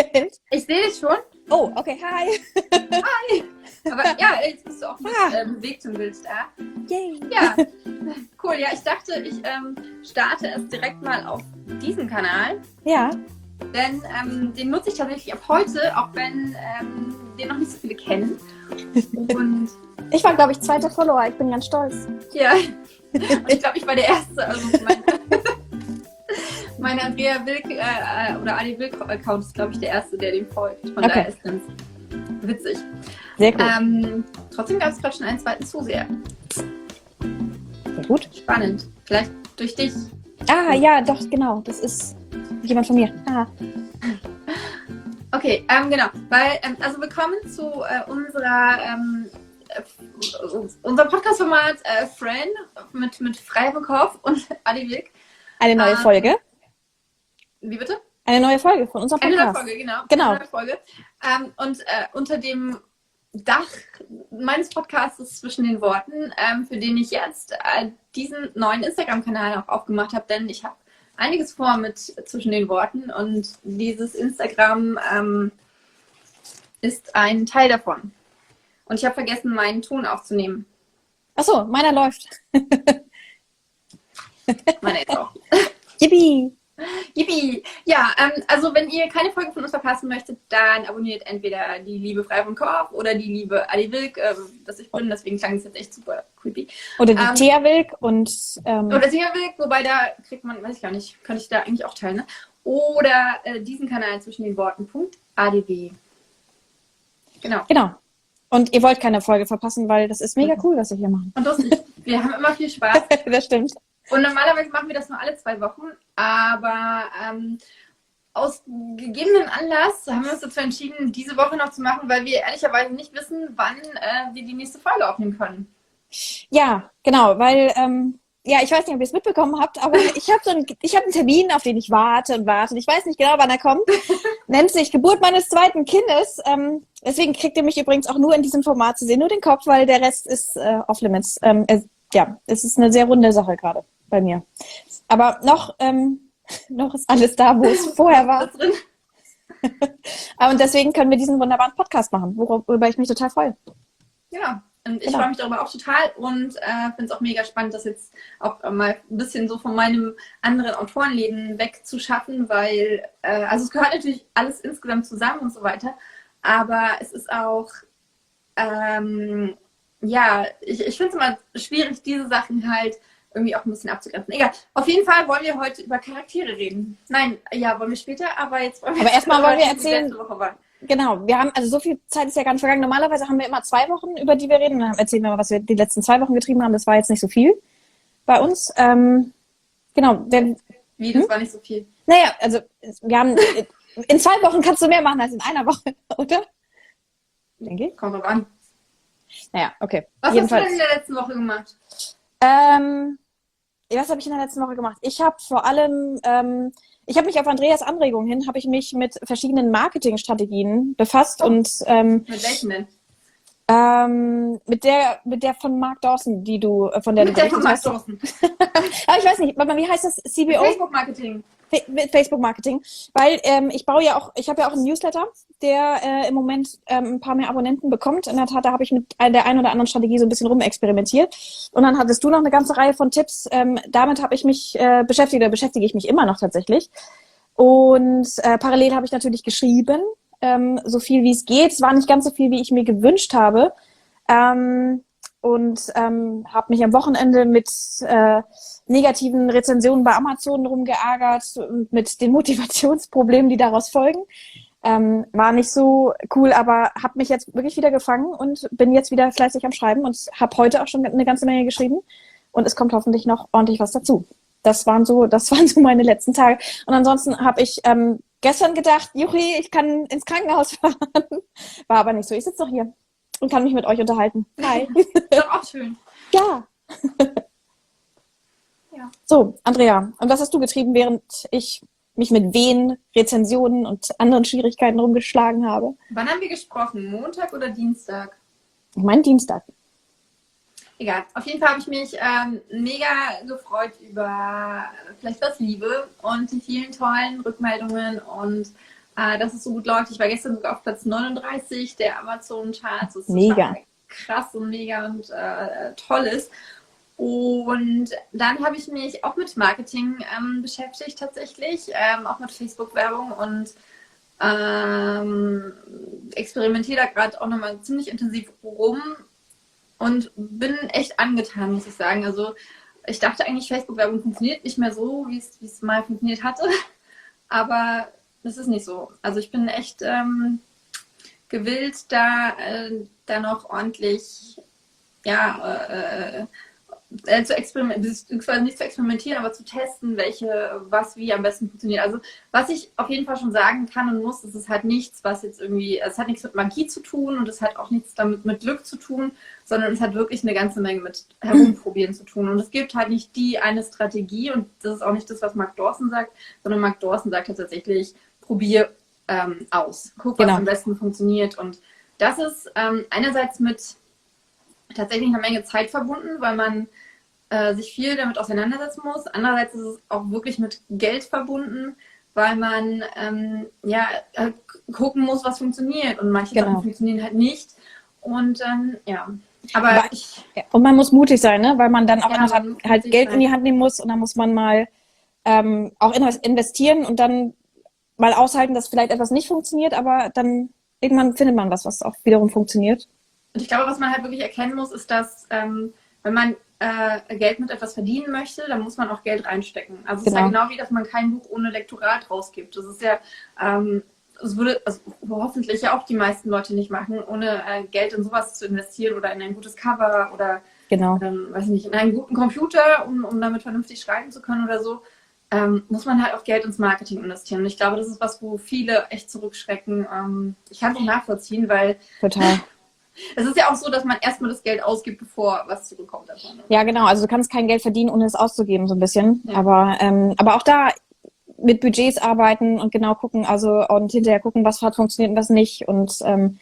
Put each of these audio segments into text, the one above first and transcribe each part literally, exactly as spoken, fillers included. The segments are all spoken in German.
Ich sehe dich schon. Oh, okay, hi. Hi. Aber ja, jetzt bist du auch mit Ah. äh, bewegtem Bild da. Yay. Ja, cool. Ja, ich dachte, ich ähm, starte es direkt mal auf diesem Kanal. Ja. Denn ähm, den nutze ich tatsächlich ab heute, auch wenn ähm, den noch nicht so viele kennen. Und Ich war, glaube ich, zweiter Follower. Ich bin ganz stolz. ja, und ich glaube, ich war der Erste. Also mein, mein Andrea Wilk äh, oder Adi Wilk-Account ist, glaube ich, der Erste, der dem folgt. Von Okay. daher ist ganz witzig. Sehr cool. Ähm, trotzdem gab es gerade schon einen zweiten Zuseher. Sehr gut. Spannend. Vielleicht durch dich. Ah, ja, doch, genau. Das ist jemand von mir. Ah. Okay, ähm, genau. Weil, ähm, also willkommen zu äh, unserer ähm, äh, unser Podcast-Format äh, Friend mit, mit Frei vom Kopf und Adi Wilk. Eine neue Ähm, Folge. Wie bitte? Eine neue Folge von unserem Eine Podcast. neue Folge, genau. Genau. Eine neue Folge. Ähm, und äh, unter dem Dach meines Podcasts zwischen den Worten, ähm, für den ich jetzt äh, diesen neuen Instagram-Kanal auch aufgemacht habe, denn ich habe einiges vor mit zwischen den Worten und dieses Instagram ähm, ist ein Teil davon. Und ich habe vergessen, meinen Ton aufzunehmen. Achso, meiner läuft. Meiner jetzt auch. Yippie. Yippie! Ja, ähm, also wenn ihr keine Folge von uns verpassen möchtet, dann abonniert entweder die liebe Frei vom Kopf oder die liebe Adi Wilk, ähm, dass ich bin, deswegen klang es jetzt echt super creepy. Oder die Ähm, Thea Wilk und ähm, Oder Thea Wilk, wobei da kriegt man, weiß ich gar nicht, könnte ich da eigentlich auch teilen, ne? Oder äh, diesen Kanal zwischen den Worten, Punkt, A D W. Genau. genau. Und ihr wollt keine Folge verpassen, weil das ist mega cool, was wir hier machen. Und lustig, wir haben immer viel Spaß. Das stimmt. Und normalerweise machen wir das nur alle zwei Wochen, aber ähm, aus gegebenen Anlass haben wir uns dazu entschieden, diese Woche noch zu machen, weil wir ehrlicherweise nicht wissen, wann äh, wir die nächste Folge aufnehmen können. Ja, genau, weil, ähm, ja, ich weiß nicht, ob ihr es mitbekommen habt, aber ich habe so einen, ich habe einen Termin, auf den ich warte und warte. Und ich weiß nicht genau, wann er kommt. Nennt sich Geburt meines zweiten Kindes. Ähm, deswegen kriegt ihr mich übrigens auch nur in diesem Format zu sehen, nur den Kopf, weil der Rest ist äh, off-limits. Ähm, es, ja, es ist eine sehr runde Sache gerade bei mir. Aber noch, ähm, noch ist alles da, wo es vorher war. Das drin. Und deswegen können wir diesen wunderbaren Podcast machen, worüber ich mich total freue. Ja, und ich Genau. freue mich darüber auch total und äh, finde es auch mega spannend, das jetzt auch äh, mal ein bisschen so von meinem anderen Autorenleben wegzuschaffen, weil, äh, also es gehört natürlich alles insgesamt zusammen und so weiter, aber es ist auch, ähm, ja, ich, ich finde es immer schwierig, diese Sachen halt irgendwie auch ein bisschen abzugrenzen. Egal, auf jeden Fall wollen wir heute über Charaktere reden. Nein, ja, wollen wir später, aber jetzt wollen wir... Aber erstmal wollen wir wie die erzählen- letzte Woche war. Genau, wir haben, also so viel Zeit ist ja gar nicht vergangen. Normalerweise haben wir immer zwei Wochen, über die wir reden. Dann erzählen wir mal, was wir die letzten zwei Wochen getrieben haben. Das war jetzt nicht so viel bei uns. Ähm, genau, wenn, Wie, das Hm? war nicht so viel. naja, also wir haben, in zwei Wochen kannst du mehr machen als in einer Woche, oder? Denke ich. Kommt drauf an. Naja, okay. Was Jedenfalls. hast du denn in der letzten Woche gemacht? Ähm, was habe ich in der letzten Woche gemacht? Ich habe vor allem, ähm, ich habe mich auf Andreas Anregung hin, habe ich mich mit verschiedenen Marketingstrategien befasst Oh. und ähm, Mit welchen denn? ähm, mit der mit der von Mark Dawson, die du äh, von der Mit du der von Mark berichtet hast. Dawson. Aber ich weiß nicht, warte mal, wie heißt das? C B O? Facebook-Marketing. Fa- mit Facebook Marketing, weil ähm, ich baue ja auch, ich habe ja auch einen Newsletter, der äh, im Moment ähm, ein paar mehr Abonnenten bekommt. In der Tat, da habe ich mit der einen oder anderen Strategie so ein bisschen rumexperimentiert. Und dann hattest du noch eine ganze Reihe von Tipps. Ähm, damit habe ich mich äh, beschäftigt, oder beschäftige ich mich immer noch tatsächlich. Und äh, parallel habe ich natürlich geschrieben, ähm, so viel wie es geht. Es war nicht ganz so viel, wie ich mir gewünscht habe. Ähm, und ähm, habe mich am Wochenende mit äh, negativen Rezensionen bei Amazon rumgeärgert und mit den Motivationsproblemen, die daraus folgen. Ähm, war nicht so cool, aber habe mich jetzt wirklich wieder gefangen und bin jetzt wieder fleißig am Schreiben und habe heute auch schon eine ganze Menge geschrieben und es kommt hoffentlich noch ordentlich was dazu. Das waren so, das waren so meine letzten Tage. Und ansonsten habe ich ähm, gestern gedacht, juchi, ich kann ins Krankenhaus fahren. War aber nicht so. Ich sitze noch hier und kann mich mit euch unterhalten. Hi. Ist doch auch schön. Ja. Ja. So, Andrea, und was hast du getrieben, während ich mich mit Wehen, Rezensionen und anderen Schwierigkeiten rumgeschlagen habe? Wann haben wir gesprochen? Montag oder Dienstag? Ich meine Dienstag. Egal. Auf jeden Fall habe ich mich ähm, mega gefreut über vielleicht was Liebe und die vielen tollen Rückmeldungen und äh, dass es so gut läuft. Ich war gestern sogar auf Platz neununddreißig der Amazon-Charts. Das ist Mega. total krass und mega und äh, toll ist. Und dann habe ich mich auch mit Marketing ähm, beschäftigt tatsächlich, ähm, auch mit Facebook-Werbung und ähm, experimentiere da gerade auch nochmal ziemlich intensiv rum und bin echt angetan, muss ich sagen. Also ich dachte eigentlich, Facebook-Werbung funktioniert nicht mehr so, wie es wie es mal funktioniert hatte, aber das ist nicht so. Also ich bin echt ähm, gewillt, da, äh, da noch ordentlich, ja, äh, äh, zu experimentieren, beziehungsweise nicht zu experimentieren, aber zu testen, welche, was wie am besten funktioniert. Also was ich auf jeden Fall schon sagen kann und muss, ist es halt nichts, was jetzt irgendwie, es hat nichts mit Magie zu tun und es hat auch nichts damit mit Glück zu tun, sondern es hat wirklich eine ganze Menge mit Herumprobieren zu tun. Und es gibt halt nicht die eine Strategie und das ist auch nicht das, was Mark Dawson sagt, sondern Mark Dawson sagt halt tatsächlich, probier ähm, aus. Guck, was Genau. am besten funktioniert. Und das ist ähm, einerseits mit tatsächlich eine Menge Zeit verbunden, weil man äh, sich viel damit auseinandersetzen muss. Andererseits ist es auch wirklich mit Geld verbunden, weil man ähm, ja äh, gucken muss, was funktioniert. Und manche Genau. Sachen funktionieren halt nicht. Und ähm, ja, aber Aber- ich... Und man muss mutig sein, ne? Weil man dann auch Ja, in der Tat man muss halt mutig Geld sein. in die Hand nehmen muss und dann muss man mal ähm, auch invest- investieren und dann mal aushalten, dass vielleicht etwas nicht funktioniert, aber dann irgendwann findet man was, was auch wiederum funktioniert. Und ich glaube, was man halt wirklich erkennen muss, ist, dass ähm, wenn man äh, Geld mit etwas verdienen möchte, dann muss man auch Geld reinstecken. Also es ist ja Genau. genau wie, dass man kein Buch ohne Lektorat rausgibt. Das ist ja, ähm, es würde also hoffentlich ja auch die meisten Leute nicht machen, ohne äh, Geld in sowas zu investieren oder in ein gutes Cover oder Genau. ähm, weiß nicht, in einen guten Computer, um, um damit vernünftig schreiben zu können oder so, ähm, muss man halt auch Geld ins Marketing investieren. Und ich glaube, das ist was, wo viele echt zurückschrecken. Ähm, ich kann es auch nachvollziehen, weil Total. es ist ja auch so, dass man erstmal das Geld ausgibt, bevor was zurückkommt davon. Ne? Ja, genau. Also du kannst kein Geld verdienen, ohne es auszugeben, so ein bisschen. Ja. Aber, ähm, aber auch da mit Budgets arbeiten und genau gucken, also und hinterher gucken, was hat funktioniert und was nicht. Und ähm,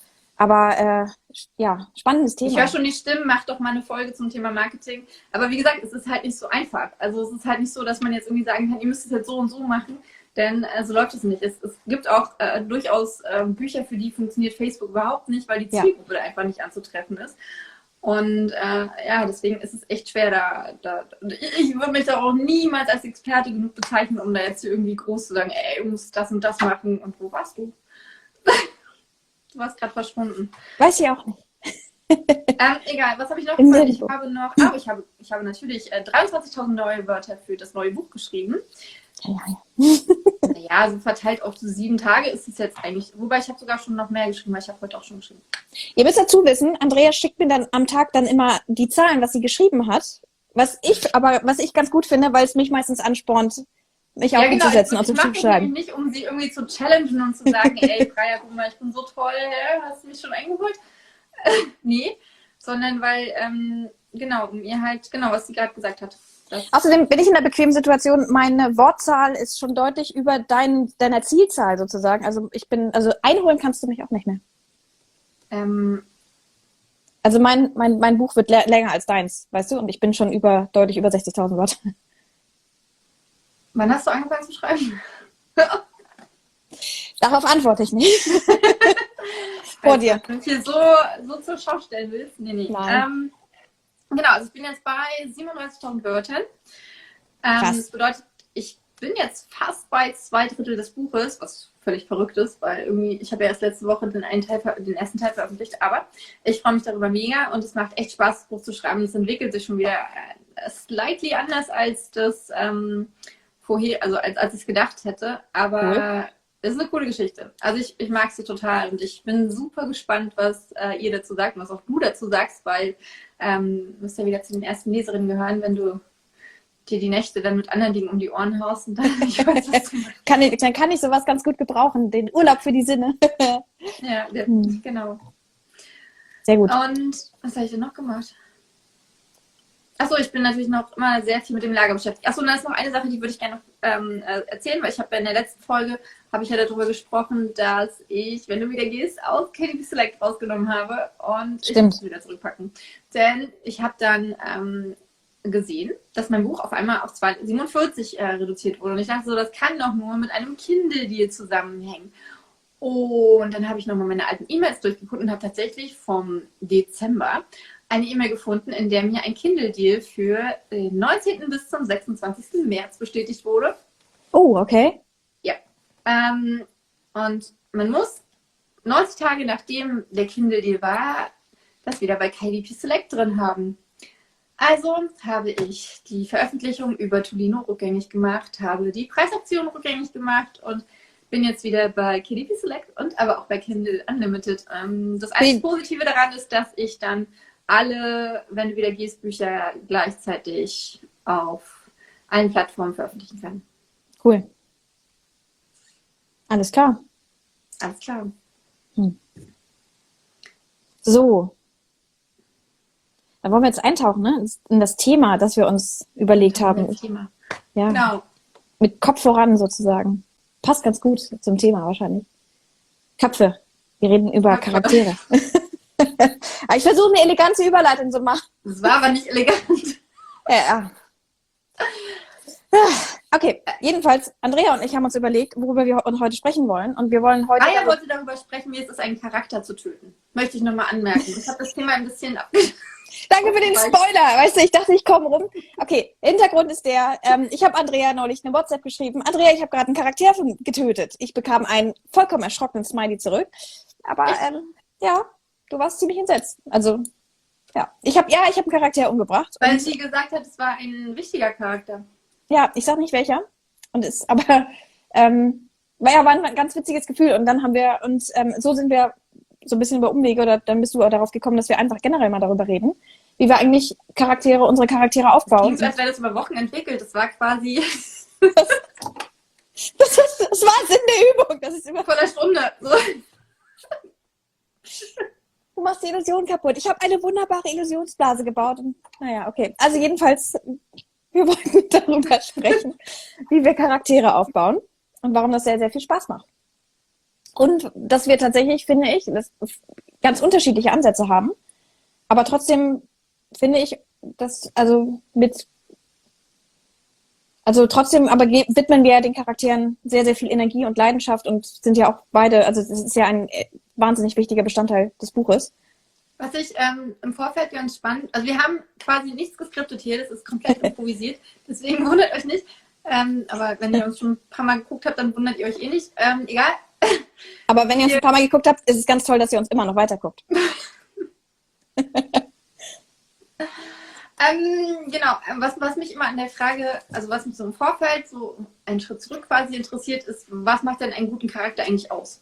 aber äh, ja, spannendes Thema. Ich höre schon die Stimmen, mach doch mal eine Folge zum Thema Marketing. Aber wie gesagt, es ist halt nicht so einfach. Also es ist halt nicht so, dass man jetzt irgendwie sagen kann, ihr müsst es jetzt so und so machen, denn äh, so läuft es nicht. Es, es gibt auch äh, durchaus äh, Bücher, für die funktioniert Facebook überhaupt nicht, weil die Ja. Zielgruppe da einfach nicht anzutreffen ist. Und äh, ja, deswegen ist es echt schwer, da, da ich, ich würde mich da auch niemals als Experte genug bezeichnen, um da jetzt hier irgendwie groß zu sagen, ey, du musst das und das machen. Und wo warst du? Du warst gerade verschwunden. Weiß ich auch nicht. Ähm, egal, was habe ich noch Im gesagt? Ich Nirgendwo. habe noch, ah, ich habe, ich habe natürlich äh, dreiundzwanzigtausend neue Wörter für das neue Buch geschrieben. Ja, ja, ja. Naja, so verteilt auf so sieben Tage ist es jetzt eigentlich. Wobei ich habe sogar schon noch mehr geschrieben, weil ich habe heute auch schon geschrieben. Ihr müsst dazu wissen, Andrea schickt mir dann am Tag dann immer die Zahlen, was sie geschrieben hat. Was ich, aber was ich ganz gut finde, weil es mich meistens anspornt, mich auch Ja, genau. hinzusetzen Ich, und ich so zu mache es schreiben. nämlich nicht, um sie irgendwie zu challengen und zu sagen, ey, Freya, guck mal, ich bin so toll, hä? Hast du mich schon eingeholt? Nee, sondern weil, ähm, genau, um ihr halt, genau, was sie gerade gesagt hat. Das, Außerdem bin ich in der bequemen Situation, meine Wortzahl ist schon deutlich über dein, deiner Zielzahl sozusagen. Also ich bin, also einholen kannst du mich auch nicht mehr. ähm, Also mein, mein, mein Buch wird lä- länger als deins, weißt du? Und ich bin schon über, deutlich über sechzigtausend Wörter. wann hast du angefangen zu schreiben? Darauf antworte ich nicht. Vor dir. Wenn du hier so, so zur Schau stellen willst. Nee, nee. Nein. Ähm, genau, also ich bin jetzt bei siebenunddreißigtausend Wörtern. Ähm, Krass. das bedeutet, ich bin jetzt fast bei zwei Drittel des Buches, was völlig verrückt ist, weil irgendwie, ich habe ja erst letzte Woche den, einen Teil, ver- den ersten Teil veröffentlicht, aber ich freue mich darüber mega und es macht echt Spaß, das Buch zu schreiben. Es entwickelt sich schon wieder äh, slightly anders als das ähm, vorher, also als, als ich es gedacht hätte, aber Cool. es ist eine coole Geschichte. Also ich, ich mag sie total und ich bin super gespannt, was äh, ihr dazu sagt und was auch du dazu sagst, weil ähm, du musst ja wieder zu den ersten Leserinnen gehören, wenn du dir die Nächte dann mit anderen Dingen um die Ohren haust und dann ich weiß, was du machst. Kann ich, dann kann ich sowas ganz gut gebrauchen. Den Urlaub für die Sinne. Ja, der, Hm. genau. Sehr gut. Und was habe ich denn noch gemacht? Achso, ich bin natürlich noch immer sehr viel mit dem Lager beschäftigt. Achso, und da ist noch eine Sache, die würde ich gerne noch ähm, äh, erzählen, weil ich habe in der letzten Folge, habe ich ja darüber gesprochen, dass ich, wenn du wieder gehst, aus K D P Select rausgenommen habe und ich Stimmt. muss es wieder zurückpacken. Denn ich habe dann ähm, gesehen, dass mein Buch auf einmal auf siebenundvierzig äh, reduziert wurde. Und ich dachte so, das kann doch nur mit einem Kindle-Deal zusammenhängen. Und dann habe ich nochmal meine alten E-Mails durchgeguckt und habe tatsächlich vom Dezember eine E-Mail gefunden, in der mir ein Kindle-Deal für den neunzehnten bis zum sechsundzwanzigsten März bestätigt wurde. Oh, okay. Ja. Ähm, und man muss neunzig Tage nachdem der Kindle-Deal war, das wieder bei K D P Select drin haben. Also habe ich die Veröffentlichung über Tolino rückgängig gemacht, habe die Preisaktion rückgängig gemacht und bin jetzt wieder bei K D P Select und aber auch bei Kindle Unlimited. Ähm, das einzige Positive daran ist, dass ich dann alle, wenn du wieder gehst, Bücher gleichzeitig auf allen Plattformen veröffentlichen kann. Cool. Alles klar. Alles klar. Hm. So. Dann wollen wir jetzt eintauchen, ne? In das Thema, das wir uns überlegt haben. Das Thema. Ja. Genau. Mit Kopf voran sozusagen. Passt ganz gut zum Thema wahrscheinlich. Köpfe. Wir reden über Köpfe. Charaktere. Aber ich versuche eine elegante Überleitung zu machen. Das war aber nicht elegant. Ja. Okay, jedenfalls, Andrea und ich haben uns überlegt, worüber wir heute sprechen wollen. Und wir wollen heute... Aya wollte darüber sprechen, wie es ist, einen Charakter zu töten. Möchte ich nochmal anmerken. Ich habe das Thema ein bisschen abgeschlossen. Danke für den Spoiler. Weißt du, ich dachte, ich komme rum. Okay, Hintergrund ist der, ähm, ich habe Andrea neulich eine WhatsApp geschrieben. Andrea, ich habe gerade einen Charakter getötet. Ich bekam einen vollkommen erschrockenen Smiley zurück. Aber ähm, ja, du warst ziemlich entsetzt. Also, ja. Ich habe ja, ich habe einen Charakter umgebracht. Weil sie gesagt hat, es war ein wichtiger Charakter. Ja, ich sag nicht welcher. Und ist, aber ähm, war ja war ein ganz witziges Gefühl. Und dann haben wir uns, ähm, so sind wir so ein bisschen über Umwege, oder dann bist du auch darauf gekommen, dass wir einfach generell mal darüber reden, wie wir eigentlich Charaktere, unsere Charaktere aufbauen. Das klingt, als wäre das über Wochen entwickelt. Das war quasi... das, das, ist, das war Sinn der Übung. Das ist über vor einer Stunde. So. Du machst die Illusion kaputt. Ich habe eine wunderbare Illusionsblase gebaut. Und, naja, okay. Also jedenfalls, wir wollten darüber sprechen, wie wir Charaktere aufbauen und warum das sehr, sehr viel Spaß macht. Und dass wir tatsächlich, finde ich, das ganz unterschiedliche Ansätze haben. Aber trotzdem finde ich, dass, also mit, also trotzdem, aber widmen wir den Charakteren sehr, sehr viel Energie und Leidenschaft und sind ja auch beide, also das ist ja ein wahnsinnig wichtiger Bestandteil des Buches. Was ich ähm, im Vorfeld ganz spannend, also wir haben quasi nichts geskriptet hier, das ist komplett improvisiert, deswegen wundert euch nicht. Ähm, aber wenn ihr uns schon ein paar Mal geguckt habt, dann wundert ihr euch eh nicht. Ähm, egal. Aber wenn ihr uns ein paar Mal geguckt habt, ist es ganz toll, dass ihr uns immer noch weiter guckt. ähm, genau, was, was mich immer an der Frage, also was mich so im Vorfeld, so einen Schritt zurück quasi interessiert, ist, was macht denn einen guten Charakter eigentlich aus?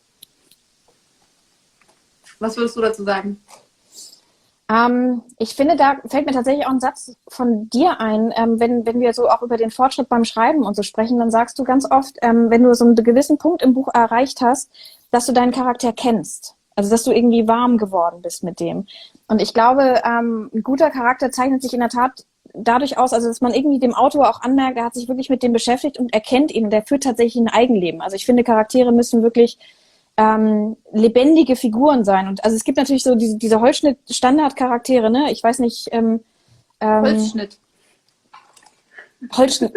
Was würdest du dazu sagen? Ähm, ich finde, da fällt mir tatsächlich auch ein Satz von dir ein, ähm, wenn, wenn wir so auch über den Fortschritt beim Schreiben und so sprechen, dann sagst du ganz oft, ähm, wenn du so einen gewissen Punkt im Buch erreicht hast, dass du deinen Charakter kennst. Also, dass du irgendwie warm geworden bist mit dem. Und ich glaube, ähm, ein guter Charakter zeichnet sich in der Tat dadurch aus, also dass man irgendwie dem Autor auch anmerkt, er hat sich wirklich mit dem beschäftigt und erkennt ihn und der führt tatsächlich ein Eigenleben. Also ich finde, Charaktere müssen wirklich ähm, lebendige Figuren sein. Und also es gibt natürlich so diese, diese Holzschnitt-Standard-Charaktere, ne? Ich weiß nicht. Ähm, ähm, Holzschnitt. Holzschnitt.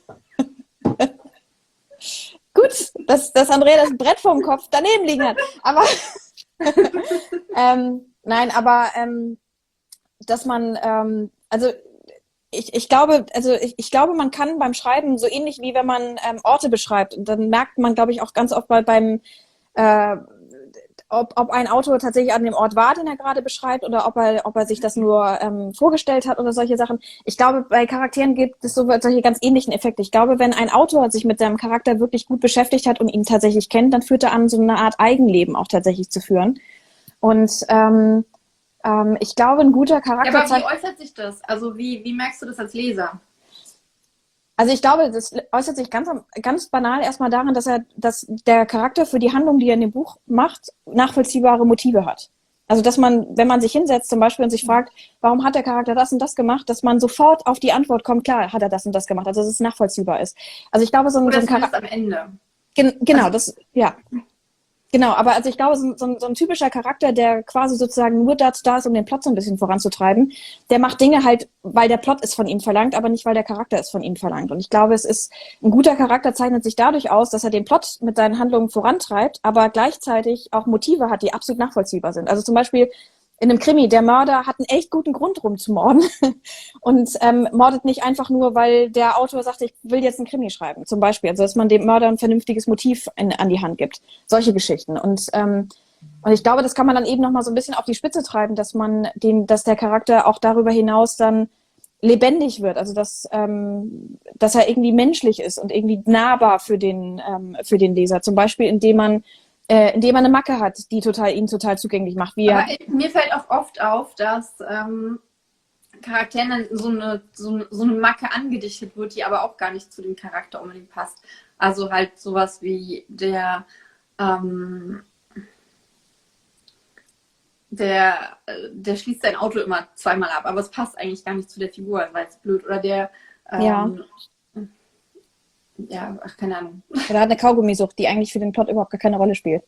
Gut, dass, dass Andrea das Brett vorm Kopf daneben liegen hat. Aber ähm, nein, aber ähm, dass man, ähm, also ich, ich glaube, also ich, ich glaube, man kann beim Schreiben so ähnlich wie wenn man ähm, Orte beschreibt. Und dann merkt man, glaube ich, auch ganz oft bei, beim Äh, ob, ob ein Autor tatsächlich an dem Ort war, den er gerade beschreibt, oder ob er, ob er sich das nur ähm, vorgestellt hat oder solche Sachen. Ich glaube, bei Charakteren gibt es so solche ganz ähnlichen Effekte. Ich glaube, wenn ein Autor sich mit seinem Charakter wirklich gut beschäftigt hat und ihn tatsächlich kennt, dann führt er an, so eine Art Eigenleben auch tatsächlich zu führen. Und ähm, ähm, ich glaube, ein guter Charakter... Ja, aber wie äußert sich das? Also wie, wie merkst du das als Leser? Also ich glaube, das äußert sich ganz, ganz banal erstmal daran, dass er, dass der Charakter für die Handlung, die er in dem Buch macht, nachvollziehbare Motive hat. Also dass man, wenn man sich hinsetzt zum Beispiel und sich fragt, warum hat der Charakter das und das gemacht, dass man sofort auf die Antwort kommt, klar, hat er das und das gemacht, also dass es nachvollziehbar ist. Also ich glaube, so ein, Oder so ein Charakter am Ende. Gen genau, also, das, ja. Genau, aber also ich glaube, so, so, so ein typischer Charakter, der quasi sozusagen nur dazu da ist, um den Plot so ein bisschen voranzutreiben, der macht Dinge halt, weil der Plot es von ihm verlangt, aber nicht, weil der Charakter es von ihm verlangt. Und ich glaube, es ist, ein guter Charakter zeichnet sich dadurch aus, dass er den Plot mit seinen Handlungen vorantreibt, aber gleichzeitig auch Motive hat, die absolut nachvollziehbar sind. Also zum Beispiel in einem Krimi, der Mörder hat einen echt guten Grund rum zu morden und ähm, mordet nicht einfach nur, weil der Autor sagt, ich will jetzt einen Krimi schreiben, zum Beispiel. Also dass man dem Mörder ein vernünftiges Motiv in, an die Hand gibt. Solche Geschichten. Und, ähm, und ich glaube, das kann man dann eben nochmal so ein bisschen auf die Spitze treiben, dass man den, dass der Charakter auch darüber hinaus dann lebendig wird. Also dass, ähm, dass er irgendwie menschlich ist und irgendwie nahbar für den, ähm, für den Leser. Zum Beispiel, indem man Äh, indem man eine Macke hat, die total, ihn total zugänglich macht. Wie Aber er, mir fällt auch oft auf, dass ähm, Charakteren dann so eine, so, so eine Macke angedichtet wird, die aber auch gar nicht zu dem Charakter unbedingt passt. Also halt sowas wie der, ähm, der, äh, der schließt sein Auto immer zweimal ab, aber es passt eigentlich gar nicht zu der Figur, weil es blöd. Oder der, ähm, ja. ja, ach, keine Ahnung. Oder hat eine Kaugummisucht, die eigentlich für den Plot überhaupt gar keine Rolle spielt.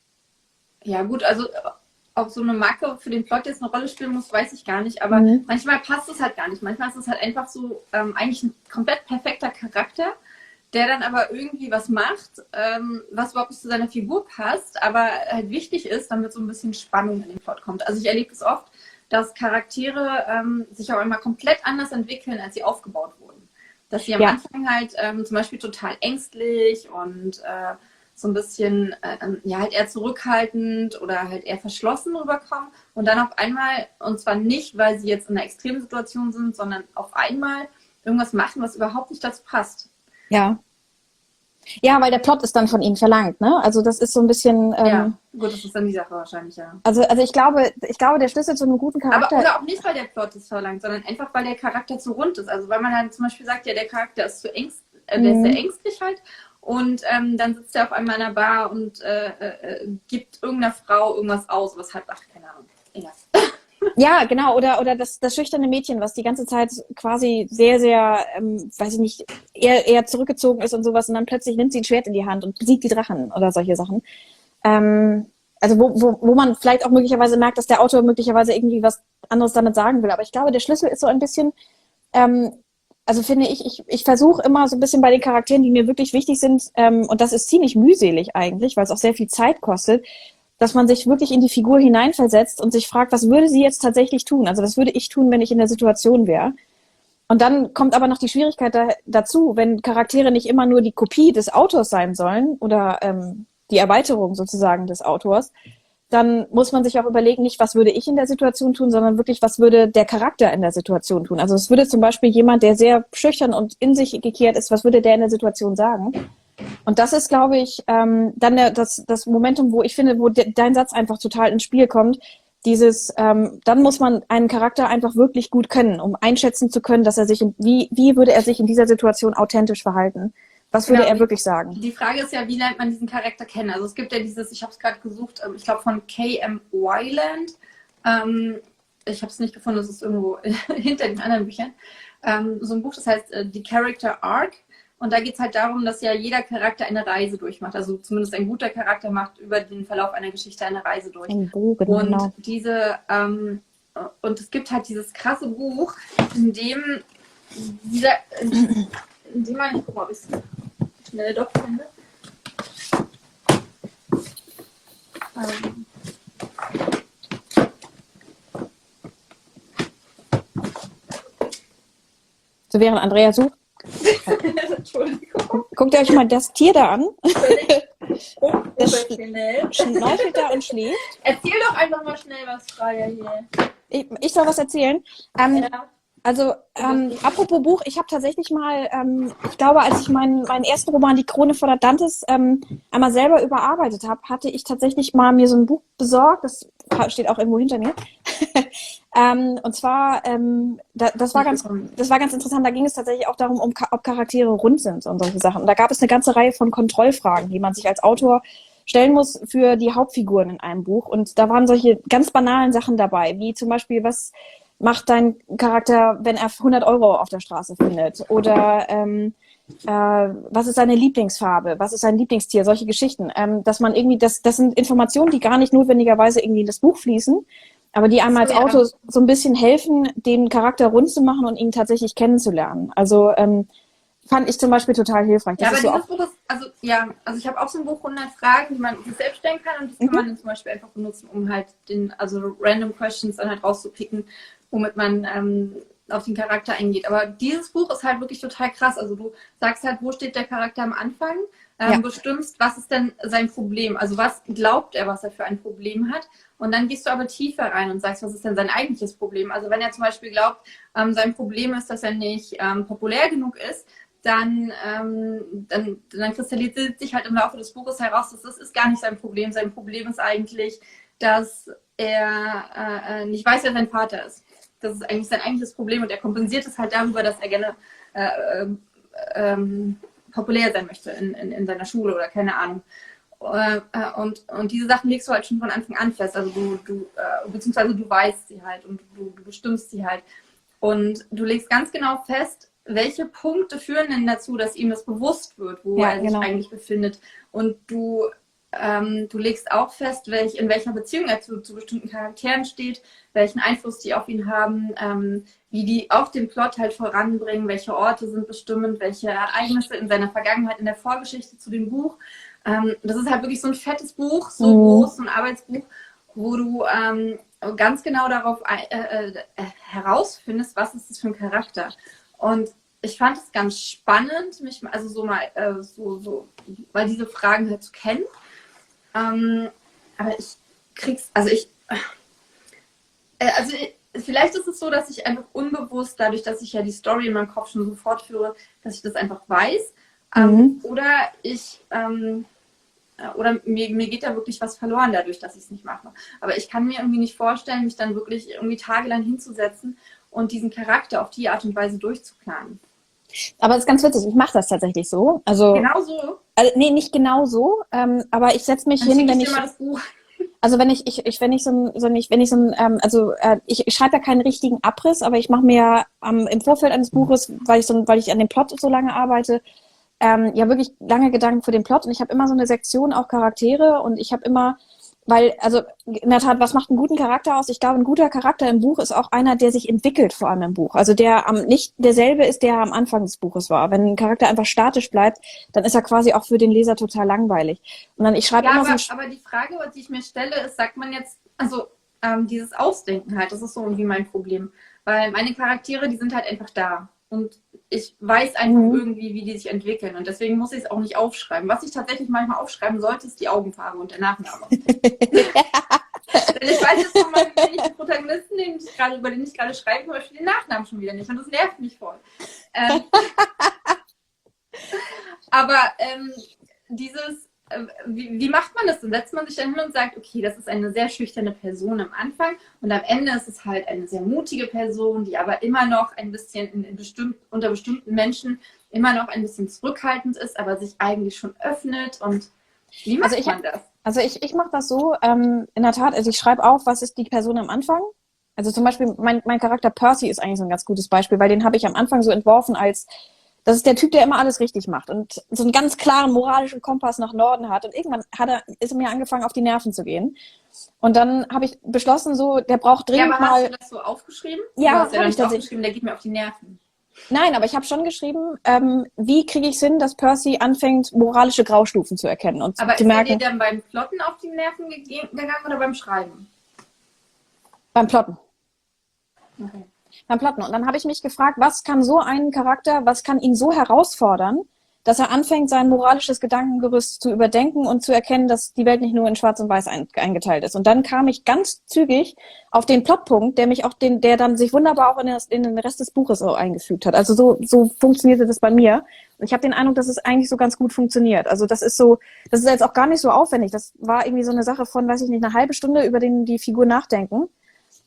Ja, gut, also ob so eine Marke für den Plot jetzt eine Rolle spielen muss, weiß ich gar nicht. Aber Mhm. manchmal passt es halt gar nicht. Manchmal ist es halt einfach so ähm, eigentlich ein komplett perfekter Charakter, der dann aber irgendwie was macht, ähm, was überhaupt nicht zu seiner Figur passt, aber halt wichtig ist, damit so ein bisschen Spannung in den Plot kommt. Also ich erlebe es oft, dass Charaktere ähm, sich auch immer komplett anders entwickeln, als sie aufgebaut wurden. Dass sie am Ja. Anfang halt ähm, zum Beispiel total ängstlich und äh, so ein bisschen äh, ja halt eher zurückhaltend oder halt eher verschlossen rüberkommen und dann auf einmal, und zwar nicht, weil sie jetzt in einer extremen Situation sind, sondern auf einmal irgendwas machen, was überhaupt nicht dazu passt. Ja. Ja, weil der Plot ist dann von ihnen verlangt, ne? Also das ist so ein bisschen, ähm, Ja, gut, das ist dann die Sache wahrscheinlich, ja. also, also ich glaube, ich glaube, der Schlüssel zu einem guten Aber Charakter. oder auch nicht, weil der Plot es verlangt, sondern einfach, weil der Charakter zu rund ist. Also weil man dann zum Beispiel sagt, ja, der Charakter ist zu ängst, äh, der ist Mhm. sehr ängstlich halt. Und ähm, dann sitzt er auf einmal in einer Bar und äh, äh, gibt irgendeiner Frau irgendwas aus, was halt, ach, keine Ahnung, egal. Ja, genau, oder, oder das, das schüchterne Mädchen, was die ganze Zeit quasi sehr, sehr, ähm, weiß ich nicht, eher, eher zurückgezogen ist und sowas und dann plötzlich nimmt sie ein Schwert in die Hand und besiegt die Drachen oder solche Sachen. Ähm, also wo, wo, wo man vielleicht auch möglicherweise merkt, dass der Autor möglicherweise irgendwie was anderes damit sagen will. Aber ich glaube, der Schlüssel ist so ein bisschen, ähm, also finde ich, ich, ich versuche immer so ein bisschen bei den Charakteren, die mir wirklich wichtig sind, ähm, und das ist ziemlich mühselig eigentlich, weil es auch sehr viel Zeit kostet, dass man sich wirklich in die Figur hineinversetzt und sich fragt, was würde sie jetzt tatsächlich tun? Also was würde ich tun, wenn ich in der Situation wäre? Und dann kommt aber noch die Schwierigkeit da, dazu, wenn Charaktere nicht immer nur die Kopie des Autors sein sollen oder ähm, die Erweiterung sozusagen des Autors, dann muss man sich auch überlegen, nicht, was würde ich in der Situation tun, sondern wirklich, was würde der Charakter in der Situation tun. Also es würde zum Beispiel jemand, der sehr schüchtern und in sich gekehrt ist, was würde der in der Situation sagen? Und das ist, glaube ich, ähm, dann der, das, das Momentum, wo ich finde, wo de, dein Satz einfach total ins Spiel kommt. Dieses, ähm, dann muss man einen Charakter einfach wirklich gut können, um einschätzen zu können, dass er sich, in, wie, wie würde er sich in dieser Situation authentisch verhalten? Was würde Genau, er wirklich sagen? Die Frage ist ja, wie lernt man diesen Charakter kennen? Also es gibt ja dieses, ich habe es gerade gesucht, ich glaube von K M Weiland. Ähm, ich habe es nicht gefunden, das ist irgendwo hinter den anderen Büchern. Ähm, so ein Buch, das heißt äh, The Character Arc. Und da geht es halt darum, dass ja jeder Charakter eine Reise durchmacht. Also zumindest ein guter Charakter macht über den Verlauf einer Geschichte eine Reise durch. Ein Bogen, und genau. diese ähm, und es gibt halt dieses krasse Buch, in dem dieser, in, in dem man, ich guck mal, ob ich es schnell doch finde. Ähm, So während Andrea sucht. Entschuldigung. Guckt ihr euch mal das Tier da an. Das Professionell. schnorchelt da und schläft. Erzähl doch einfach mal schnell was, Freier hier. Ich, ich soll was erzählen. Ähm, Ja. Also, ähm, apropos Buch, ich habe tatsächlich mal, ähm, ich glaube, als ich meinen, meinen ersten Roman, Die Krone von Atlantis, ähm, einmal selber überarbeitet habe, hatte ich tatsächlich mal mir so ein Buch besorgt, das steht auch irgendwo hinter mir. ähm, und zwar, ähm, da, das war ganz, das war ganz interessant, da ging es tatsächlich auch darum, um, ob Charaktere rund sind und solche Sachen. Und da gab es eine ganze Reihe von Kontrollfragen, die man sich als Autor stellen muss für die Hauptfiguren in einem Buch. Und da waren solche ganz banalen Sachen dabei, wie zum Beispiel, was macht dein Charakter, wenn er hundert Euro auf der Straße findet? Oder ähm, äh, was ist seine Lieblingsfarbe, was ist sein Lieblingstier, solche Geschichten. Ähm, dass man irgendwie, das, das sind Informationen, die gar nicht notwendigerweise irgendwie in das Buch fließen, aber die einem als So, ja. Autor so ein bisschen helfen, den Charakter rund zu machen und ihn tatsächlich kennenzulernen. Also ähm, fand ich zum Beispiel total hilfreich. Ja, Das aber ist so dieses Buch ist, also ja, also ich habe auch so ein Buch hundert Fragen, die man sich selbst stellen kann und das kann Mhm. man dann zum Beispiel einfach benutzen, um halt den, also random Questions dann halt rauszupicken, womit man ähm, auf den Charakter eingeht. Aber dieses Buch ist halt wirklich total krass. Also du sagst halt, wo steht der Charakter am Anfang, ähm, Ja. bestimmst, was ist denn sein Problem, also was glaubt er, was er für ein Problem hat. Und dann gehst du aber tiefer rein und sagst, was ist denn sein eigentliches Problem? Also wenn er zum Beispiel glaubt, ähm, sein Problem ist, dass er nicht ähm, populär genug ist, dann, ähm, dann, dann kristallisiert sich halt im Laufe des Buches heraus, dass das ist gar nicht sein Problem. Sein Problem ist eigentlich, dass er äh, nicht weiß, wer sein Vater ist. Das ist eigentlich sein eigentliches Problem und er kompensiert es halt darüber, dass er gerne äh, äh, ähm, populär sein möchte in, in, in seiner Schule oder keine Ahnung. Äh, und, und diese Sachen legst du halt schon von Anfang an fest. Also du, du äh, beziehungsweise du weißt sie halt und du, du bestimmst sie halt. Und du legst ganz genau fest, welche Punkte führen denn dazu, dass ihm das bewusst wird, wo Ja, er sich genau. eigentlich befindet. Und du, ähm, du legst auch fest, welch, in welcher Beziehung er zu, zu bestimmten Charakteren steht, welchen Einfluss die auf ihn haben, ähm, wie die auch den Plot halt voranbringen, welche Orte sind bestimmend, welche Ereignisse in seiner Vergangenheit, in der Vorgeschichte zu dem Buch. Ähm, das ist halt wirklich so ein fettes Buch, so Mhm. groß, so ein Arbeitsbuch, wo du ähm, ganz genau darauf äh, äh, herausfindest, was ist das für ein Charakter. Und ich fand es ganz spannend, mich also so mal äh, so, so, weil diese Fragen halt zu kennen. Ähm, aber ich krieg's, also ich, äh, also ich, vielleicht ist es so, dass ich einfach unbewusst, dadurch, dass ich ja die Story in meinem Kopf schon so fortführe, dass ich das einfach weiß. Ähm, Mhm. oder ich, ähm, oder mir, mir geht da wirklich was verloren dadurch, dass ich es nicht mache. Aber ich kann mir irgendwie nicht vorstellen, mich dann wirklich irgendwie tagelang hinzusetzen und diesen Charakter auf die Art und Weise durchzuplanen. Aber das ist ganz witzig, ich mache das tatsächlich so. Also, Genau so. also nee, nicht genau so, ähm, aber ich setze mich Dann hin, schicke wenn ich ich, dir mal das Buch. also wenn ich, ich, ich wenn ich so ein, so ein ich, wenn ich so ein, ähm, also äh, ich, ich schreibe ja keinen richtigen Abriss, aber ich mache mir ja ähm, im Vorfeld eines Buches, weil ich so, weil ich an dem Plot so lange arbeite, ähm, ja wirklich lange Gedanken für den Plot und ich habe immer so eine Sektion auch Charaktere und ich habe immer, weil, also in der Tat, was macht einen guten Charakter aus? Ich glaube, ein guter Charakter im Buch ist auch einer, der sich entwickelt, vor allem im Buch. Also der am nicht derselbe ist, der am Anfang des Buches war. Wenn ein Charakter einfach statisch bleibt, dann ist er quasi auch für den Leser total langweilig. Und dann, ich schreibe Ja, immer aber, so ein, aber die Frage, die ich mir stelle, ist, sagt man jetzt, also ähm, dieses Ausdenken halt, das ist so irgendwie mein Problem. Weil meine Charaktere, die sind halt einfach da. Und ich weiß einfach Mhm. irgendwie, wie die sich entwickeln. Und deswegen muss ich es auch nicht aufschreiben. Was ich tatsächlich manchmal aufschreiben sollte, ist die Augenfarbe und der Nachname. Denn ich weiß jetzt von meinem männlichen Protagonisten, den ich gerade, über den ich gerade schreibe, zum Beispiel den Nachnamen schon wieder nicht. Und das nervt mich voll. Ähm, aber ähm, dieses, äh, wie, wie macht man das? Dann setzt man sich dann hin und sagt, okay, das ist eine sehr schüchterne Person am Anfang und am Ende ist es halt eine sehr mutige Person, die aber immer noch ein bisschen in, in bestimmt, unter bestimmten Menschen immer noch ein bisschen zurückhaltend ist, aber sich eigentlich schon öffnet. Und wie macht Also ich, man das? also ich, ich mache das so, ähm, in der Tat, also ich schreibe auf, was ist die Person am Anfang. Also zum Beispiel, mein, mein Charakter Percy ist eigentlich so ein ganz gutes Beispiel, weil den habe ich am Anfang so entworfen als, das ist der Typ, der immer alles richtig macht und so einen ganz klaren moralischen Kompass nach Norden hat. Und irgendwann hat er, ist er mir angefangen, auf die Nerven zu gehen. Und dann habe ich beschlossen, so, der braucht Ja, dringend aber hast mal. du das so aufgeschrieben? Ja, Du hast ja habe dann ich nicht tatsächlich. aufgeschrieben, der geht mir auf die Nerven. Nein, aber ich habe schon geschrieben, ähm, wie kriege ich es hin, dass Percy anfängt, moralische Graustufen zu erkennen und Aber zu ist er merken, dir dann beim Plotten auf die Nerven ge- gegangen oder beim Schreiben? beim Plotten. Okay. Beim Plotten. Und dann habe ich mich gefragt, was kann so einen Charakter, was kann ihn so herausfordern, dass er anfängt, sein moralisches Gedankengerüst zu überdenken und zu erkennen, dass die Welt nicht nur in Schwarz und Weiß ein, eingeteilt ist. Und dann kam ich ganz zügig auf den Plotpunkt, der mich auch den, der dann sich wunderbar auch in, das, in den Rest des Buches so eingefügt hat. Also so, so funktionierte das bei mir. Und ich habe den Eindruck, dass es eigentlich so ganz gut funktioniert. Also das ist so, das ist jetzt auch gar nicht so aufwendig. Das war irgendwie so eine Sache von, weiß ich nicht, eine halbe Stunde über den, die Figur nachdenken.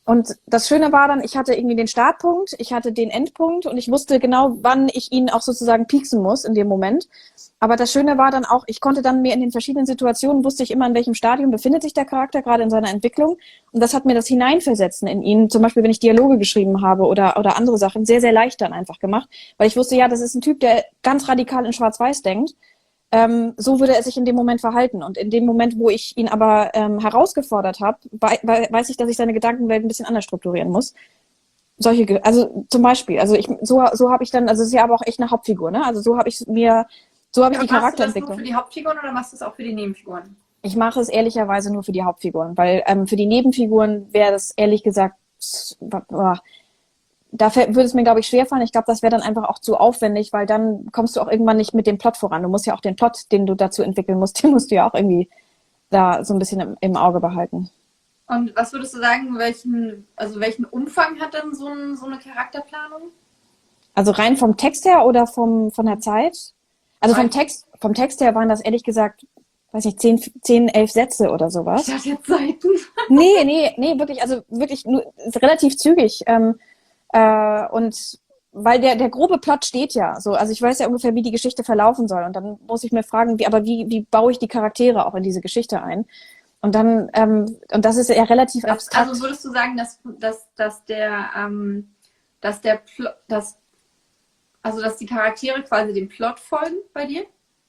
Und das Schöne war dann, ich hatte irgendwie den Startpunkt, ich hatte den Endpunkt und ich wusste genau, wann ich ihn auch sozusagen pieksen muss in dem Moment. Aber das Schöne war dann auch, ich konnte dann mir in den verschiedenen Situationen, wusste ich immer, in welchem Stadium befindet sich der Charakter gerade in seiner Entwicklung. Und das hat mir das Hineinversetzen in ihn, zum Beispiel, wenn ich Dialoge geschrieben habe oder, oder andere Sachen, sehr, sehr leicht dann einfach gemacht. Weil ich wusste, ja, das ist ein Typ, der ganz radikal in Schwarz-Weiß denkt. Ähm, so würde er sich in dem Moment verhalten. Und in dem Moment, wo ich ihn aber ähm, herausgefordert habe, wei weiß ich, dass ich seine Gedankenwelt ein bisschen anders strukturieren muss. Solche, Ge also zum Beispiel, also ich so so habe ich dann, also es ist ja aber auch echt eine Hauptfigur, ne? Also so habe ich mir, so habe ich Ja, die machst du das nur Charakterentwicklung. für die Hauptfiguren oder machst du es auch für die Nebenfiguren? Ich mache es ehrlicherweise nur für die Hauptfiguren, weil ähm, für die Nebenfiguren wäre das ehrlich gesagt, boah, da würde es mir, glaube ich, schwerfallen. Ich glaube, das wäre dann einfach auch zu aufwendig, weil dann kommst du auch irgendwann nicht mit dem Plot voran. Du musst ja auch den Plot, den du dazu entwickeln musst, den musst du ja auch irgendwie da so ein bisschen im, im Auge behalten. Und was würdest du sagen, welchen, also welchen Umfang hat denn so, ein, so eine Charakterplanung? Also rein vom Text her oder vom, von der Zeit? Also vom Text, vom Text her waren das ehrlich gesagt, weiß nicht, zehn, zehn, elf Sätze oder sowas. Ich dachte jetzt Seiten. Nee, nee, nee, wirklich, also wirklich nur, relativ zügig. Ähm, Äh, und weil der, der grobe Plot steht ja so, also ich weiß ja ungefähr, wie die Geschichte verlaufen soll. Und dann muss ich mir fragen, wie, aber wie, wie baue ich die Charaktere auch in diese Geschichte ein? Und dann, ähm, und das ist ja relativ Das, abstrakt. also würdest du sagen, dass, dass, dass der, ähm, dass der Plot, dass, also dass die Charaktere quasi dem Plot folgen bei dir?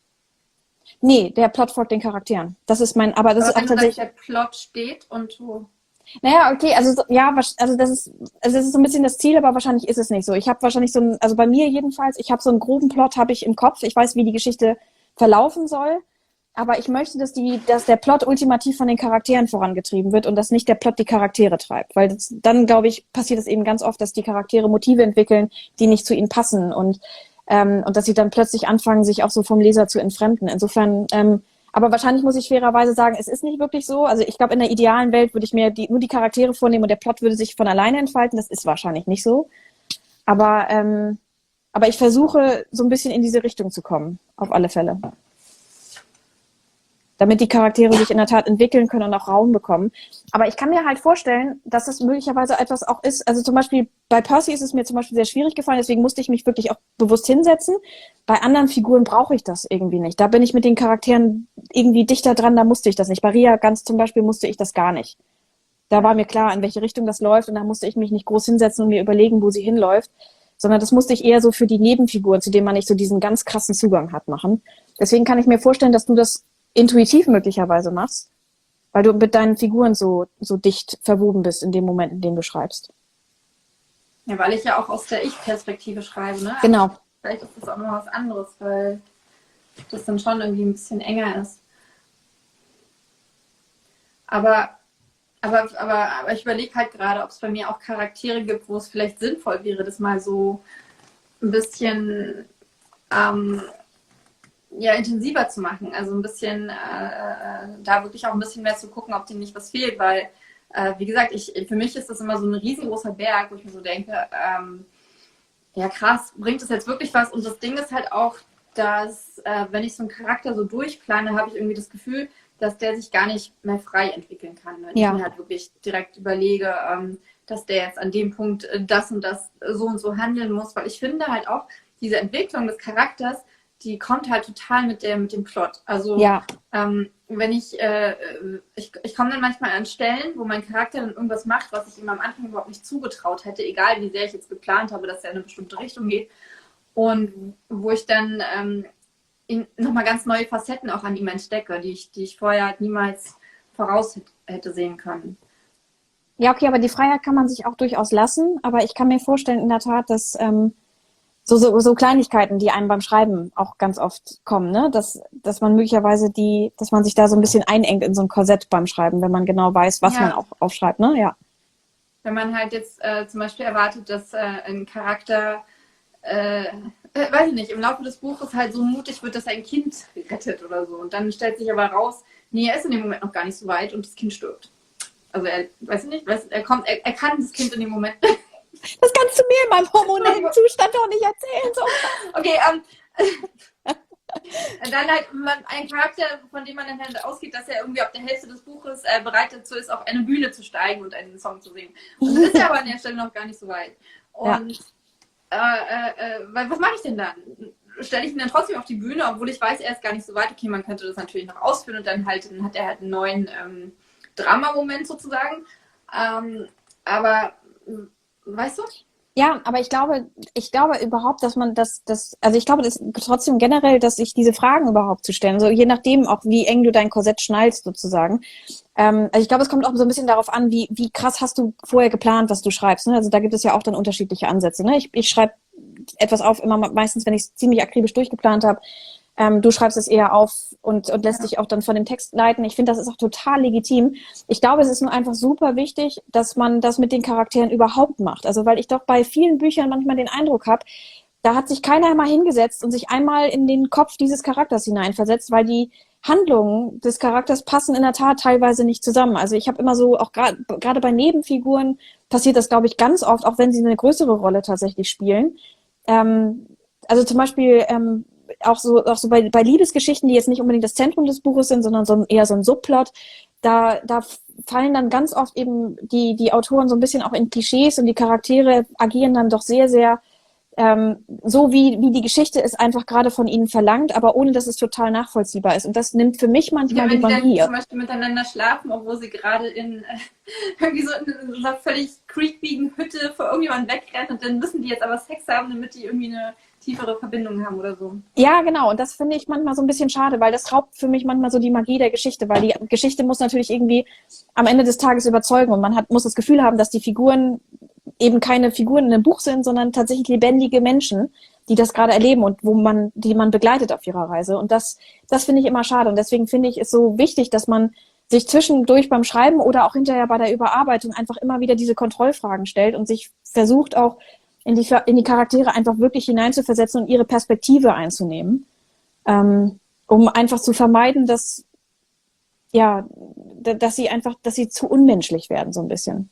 Nee, der Plot folgt den Charakteren. Das ist mein, aber das Aber ist auch wenn du tatsächlich. sagst, der Plot steht und du. Naja, okay, also so- ja, wasch- also das ist, also das ist so ein bisschen das Ziel, aber wahrscheinlich ist es nicht so. Ich habe wahrscheinlich so ein, also bei mir jedenfalls, ich habe so einen groben Plot, habe ich im Kopf. Ich weiß, wie die Geschichte verlaufen soll, aber ich möchte, dass die, dass der Plot ultimativ von den Charakteren vorangetrieben wird und dass nicht der Plot die Charaktere treibt, weil das, dann glaube ich passiert es eben ganz oft, dass die Charaktere Motive entwickeln, die nicht zu ihnen passen und ähm, und dass sie dann plötzlich anfangen, sich auch so vom Leser zu entfremden. Insofern ähm, aber wahrscheinlich muss ich fairerweise sagen, es ist nicht wirklich so. Also ich glaube, in der idealen Welt würde ich mir die, nur die Charaktere vornehmen und der Plot würde sich von alleine entfalten. Das ist wahrscheinlich nicht so. Aber, ähm, aber ich versuche, so ein bisschen in diese Richtung zu kommen, auf alle Fälle. Damit die Charaktere sich in der Tat entwickeln können und auch Raum bekommen. Aber ich kann mir halt vorstellen, dass das möglicherweise etwas auch ist. Also zum Beispiel bei Percy ist es mir zum Beispiel sehr schwierig gefallen, deswegen musste ich mich wirklich auch bewusst hinsetzen. Bei anderen Figuren brauche ich das irgendwie nicht. Da bin ich mit den Charakteren irgendwie dichter dran, da musste ich das nicht. Bei Ria ganz zum Beispiel musste ich das gar nicht. Da war mir klar, in welche Richtung das läuft und da musste ich mich nicht groß hinsetzen und mir überlegen, wo sie hinläuft, sondern das musste ich eher so für die Nebenfiguren, zu denen man nicht so diesen ganz krassen Zugang hat, machen. Deswegen kann ich mir vorstellen, dass du das intuitiv möglicherweise machst, weil du mit deinen Figuren so, so dicht verwoben bist in dem Moment, in dem du schreibst. Ja, weil ich ja auch aus der Ich-Perspektive schreibe, ne? Genau. Also vielleicht ist das auch noch was anderes, weil das dann schon irgendwie ein bisschen enger ist. Aber, aber, aber, aber ich überlege halt gerade, ob es bei mir auch Charaktere gibt, wo es vielleicht sinnvoll wäre, das mal so ein bisschen ähm, ja, intensiver zu machen. Also ein bisschen, äh, da wirklich auch ein bisschen mehr zu gucken, ob dem nicht was fehlt, weil, äh, wie gesagt, ich, für mich ist das immer so ein riesengroßer Berg, wo ich mir so denke, ähm, ja krass, bringt das jetzt wirklich was? Und das Ding ist halt auch, dass, äh, wenn ich so einen Charakter so durchplane, habe ich irgendwie das Gefühl, dass der sich gar nicht mehr frei entwickeln kann. Wenn ja. ich mir halt wirklich direkt überlege, ähm, dass der jetzt an dem Punkt äh, das und das so und so handeln muss, weil ich finde halt auch, diese Entwicklung des Charakters, die kommt halt total mit dem, mit dem Plot. Also Ja. ähm, wenn ich, äh, ich, ich komme dann manchmal an Stellen, wo mein Charakter dann irgendwas macht, was ich ihm am Anfang überhaupt nicht zugetraut hätte, egal wie sehr ich jetzt geplant habe, dass er in eine bestimmte Richtung geht. Und wo ich dann ähm, nochmal ganz neue Facetten auch an ihm entdecke, die ich, die ich vorher halt niemals voraus hätte sehen können. Ja, okay, aber die Freiheit kann man sich auch durchaus lassen. Aber ich kann mir vorstellen, in der Tat, dass ähm, so, so, so Kleinigkeiten, die einem beim Schreiben auch ganz oft kommen, ne? Dass, dass man möglicherweise die, dass man sich da so ein bisschen einengt in so ein Korsett beim Schreiben, wenn man genau weiß, was ja. man auch aufschreibt, ne? Ja. Wenn man halt jetzt äh, zum Beispiel erwartet, dass äh, ein Charakter, äh, äh, weiß ich nicht, im Laufe des Buches halt so mutig wird, dass er ein Kind rettet oder so. Und dann stellt sich aber raus, nee, er ist in dem Moment noch gar nicht so weit und das Kind stirbt. Also er, weiß ich nicht, weiß, er kommt, er, er kann das Kind in dem Moment. Das kannst du mir in meinem hormonellen Zustand doch nicht erzählen. So. Okay, ähm, Dann halt man, ein Charakter, von dem man dann halt ausgeht, dass er irgendwie auf der Hälfte des Buches äh, bereit dazu ist, auf eine Bühne zu steigen und einen Song zu singen. Und das ist ja aber an der Stelle noch gar nicht so weit. Ja. Und äh, äh, äh, weil, was mache ich denn dann? Stelle ich ihn dann trotzdem auf die Bühne, obwohl ich weiß, er ist gar nicht so weit. Okay, man könnte das natürlich noch ausführen und dann halt, dann hat er halt einen neuen ähm, Drama-Moment sozusagen. Ähm, aber, weißt du? Ja, aber ich glaube, ich glaube überhaupt, dass man das, das, also ich glaube, das trotzdem generell, dass sich diese Fragen überhaupt zu stellen, so je nachdem auch, wie eng du dein Korsett schnallst sozusagen. Ähm, also ich glaube, es kommt auch so ein bisschen darauf an, wie, wie krass hast du vorher geplant, was du schreibst. Ne? Also da gibt es ja auch dann unterschiedliche Ansätze. Ne? Ich, ich schreibe etwas auf, immer meistens, wenn ich es ziemlich akribisch durchgeplant habe. Ähm, du schreibst es eher auf und, und lässt Ja. dich auch dann von dem Text leiten. Ich finde, das ist auch total legitim. Ich glaube, es ist nur einfach super wichtig, dass man das mit den Charakteren überhaupt macht. Also weil ich doch bei vielen Büchern manchmal den Eindruck habe, da hat sich keiner mal hingesetzt und sich einmal in den Kopf dieses Charakters hineinversetzt, weil die Handlungen des Charakters passen in der Tat teilweise nicht zusammen. Also ich habe immer so, auch gerade gerade bei Nebenfiguren passiert das, glaube ich, ganz oft, auch wenn sie eine größere Rolle tatsächlich spielen. Ähm, also zum Beispiel ähm, auch so, auch so bei, bei Liebesgeschichten, die jetzt nicht unbedingt das Zentrum des Buches sind, sondern so ein, eher so ein Subplot, da, da fallen dann ganz oft eben die, die Autoren so ein bisschen auch in Klischees und die Charaktere agieren dann doch sehr, sehr ähm, so, wie, wie die Geschichte es einfach gerade von ihnen verlangt, aber ohne, dass es total nachvollziehbar ist. Und das nimmt für mich Ja, manchmal die wenn die dann Magie. zum Beispiel miteinander schlafen, obwohl sie gerade in äh, irgendwie so in so einer völlig creepigen Hütte vor irgendjemandem wegrennen und dann müssen die jetzt aber Sex haben, damit die irgendwie eine tiefere Verbindung haben oder so. Ja, genau. Und das finde ich manchmal so ein bisschen schade, weil das raubt für mich manchmal so die Magie der Geschichte, weil die Geschichte muss natürlich irgendwie am Ende des Tages überzeugen und man hat, muss das Gefühl haben, dass die Figuren eben keine Figuren in einem Buch sind, sondern tatsächlich lebendige Menschen, die das gerade erleben und wo man, die man begleitet auf ihrer Reise. Und das, das finde ich immer schade. Und deswegen finde ich es so wichtig, dass man sich zwischendurch beim Schreiben oder auch hinterher bei der Überarbeitung einfach immer wieder diese Kontrollfragen stellt und sich versucht auch in die, in die Charaktere einfach wirklich hineinzuversetzen und ihre Perspektive einzunehmen, ähm, um einfach zu vermeiden, dass, ja, dass sie einfach, dass sie zu unmenschlich werden, so ein bisschen.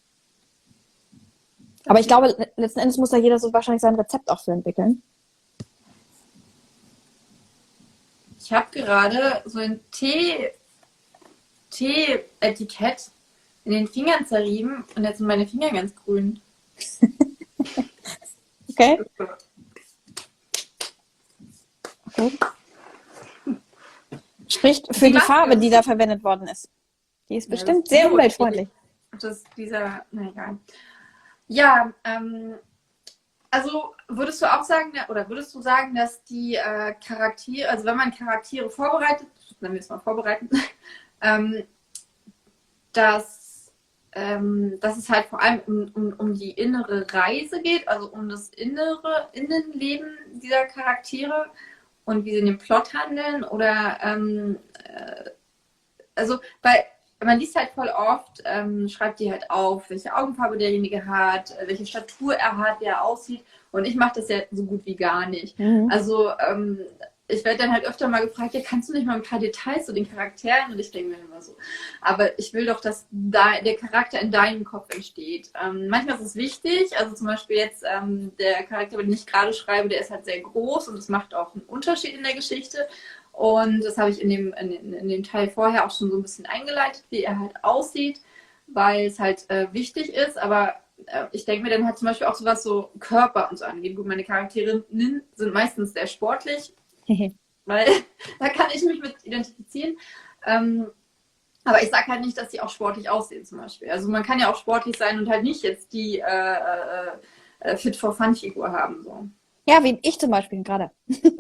Aber ich glaube, letzten Endes muss da jeder so wahrscheinlich sein Rezept auch für entwickeln. Ich habe gerade so ein Tee, Tee-Etikett in den Fingern zerrieben und jetzt sind meine Finger ganz grün. Okay. Okay. Spricht für die, die Farbe, die da verwendet worden ist. Die ist ja, bestimmt sehr Bio umweltfreundlich. Das dieser, na egal. Ja, ähm, also würdest du auch sagen, oder würdest du sagen, dass die äh, Charaktere, also wenn man Charaktere vorbereitet, wenn wir es mal vorbereiten, ähm, dass, ähm, dass es halt vor allem um, um, um die innere Reise geht, also um das innere Innenleben dieser Charaktere und wie sie in dem Plot handeln, oder ähm, äh, also bei man liest halt voll oft, ähm, schreibt die halt auf, welche Augenfarbe derjenige hat, welche Statur er hat, wie er aussieht. Und ich mache das ja so gut wie gar nicht. Mhm. Also ähm, ich werde dann halt öfter mal gefragt, ja, kannst du nicht mal ein paar Details zu den Charakteren? Und ich denke mir immer so, aber ich will doch, dass da der Charakter in deinem Kopf entsteht. Ähm, manchmal ist es wichtig, also zum Beispiel jetzt ähm, der Charakter, den ich gerade schreibe, der ist halt sehr groß und das macht auch einen Unterschied in der Geschichte. Und das habe ich in dem, in, in dem Teil vorher auch schon so ein bisschen eingeleitet, wie er halt aussieht, weil es halt äh, wichtig ist. Aber äh, ich denke mir dann halt zum Beispiel auch sowas so Körper und so angeht. Gut, meine Charakterinnen sind meistens sehr sportlich, weil da kann ich mich mit identifizieren. Ähm, aber ich sage halt nicht, dass die auch sportlich aussehen zum Beispiel. Also man kann ja auch sportlich sein und halt nicht jetzt die äh, äh, Fit-for-Fun-Figur haben. So. Ja, wie ich zum Beispiel gerade.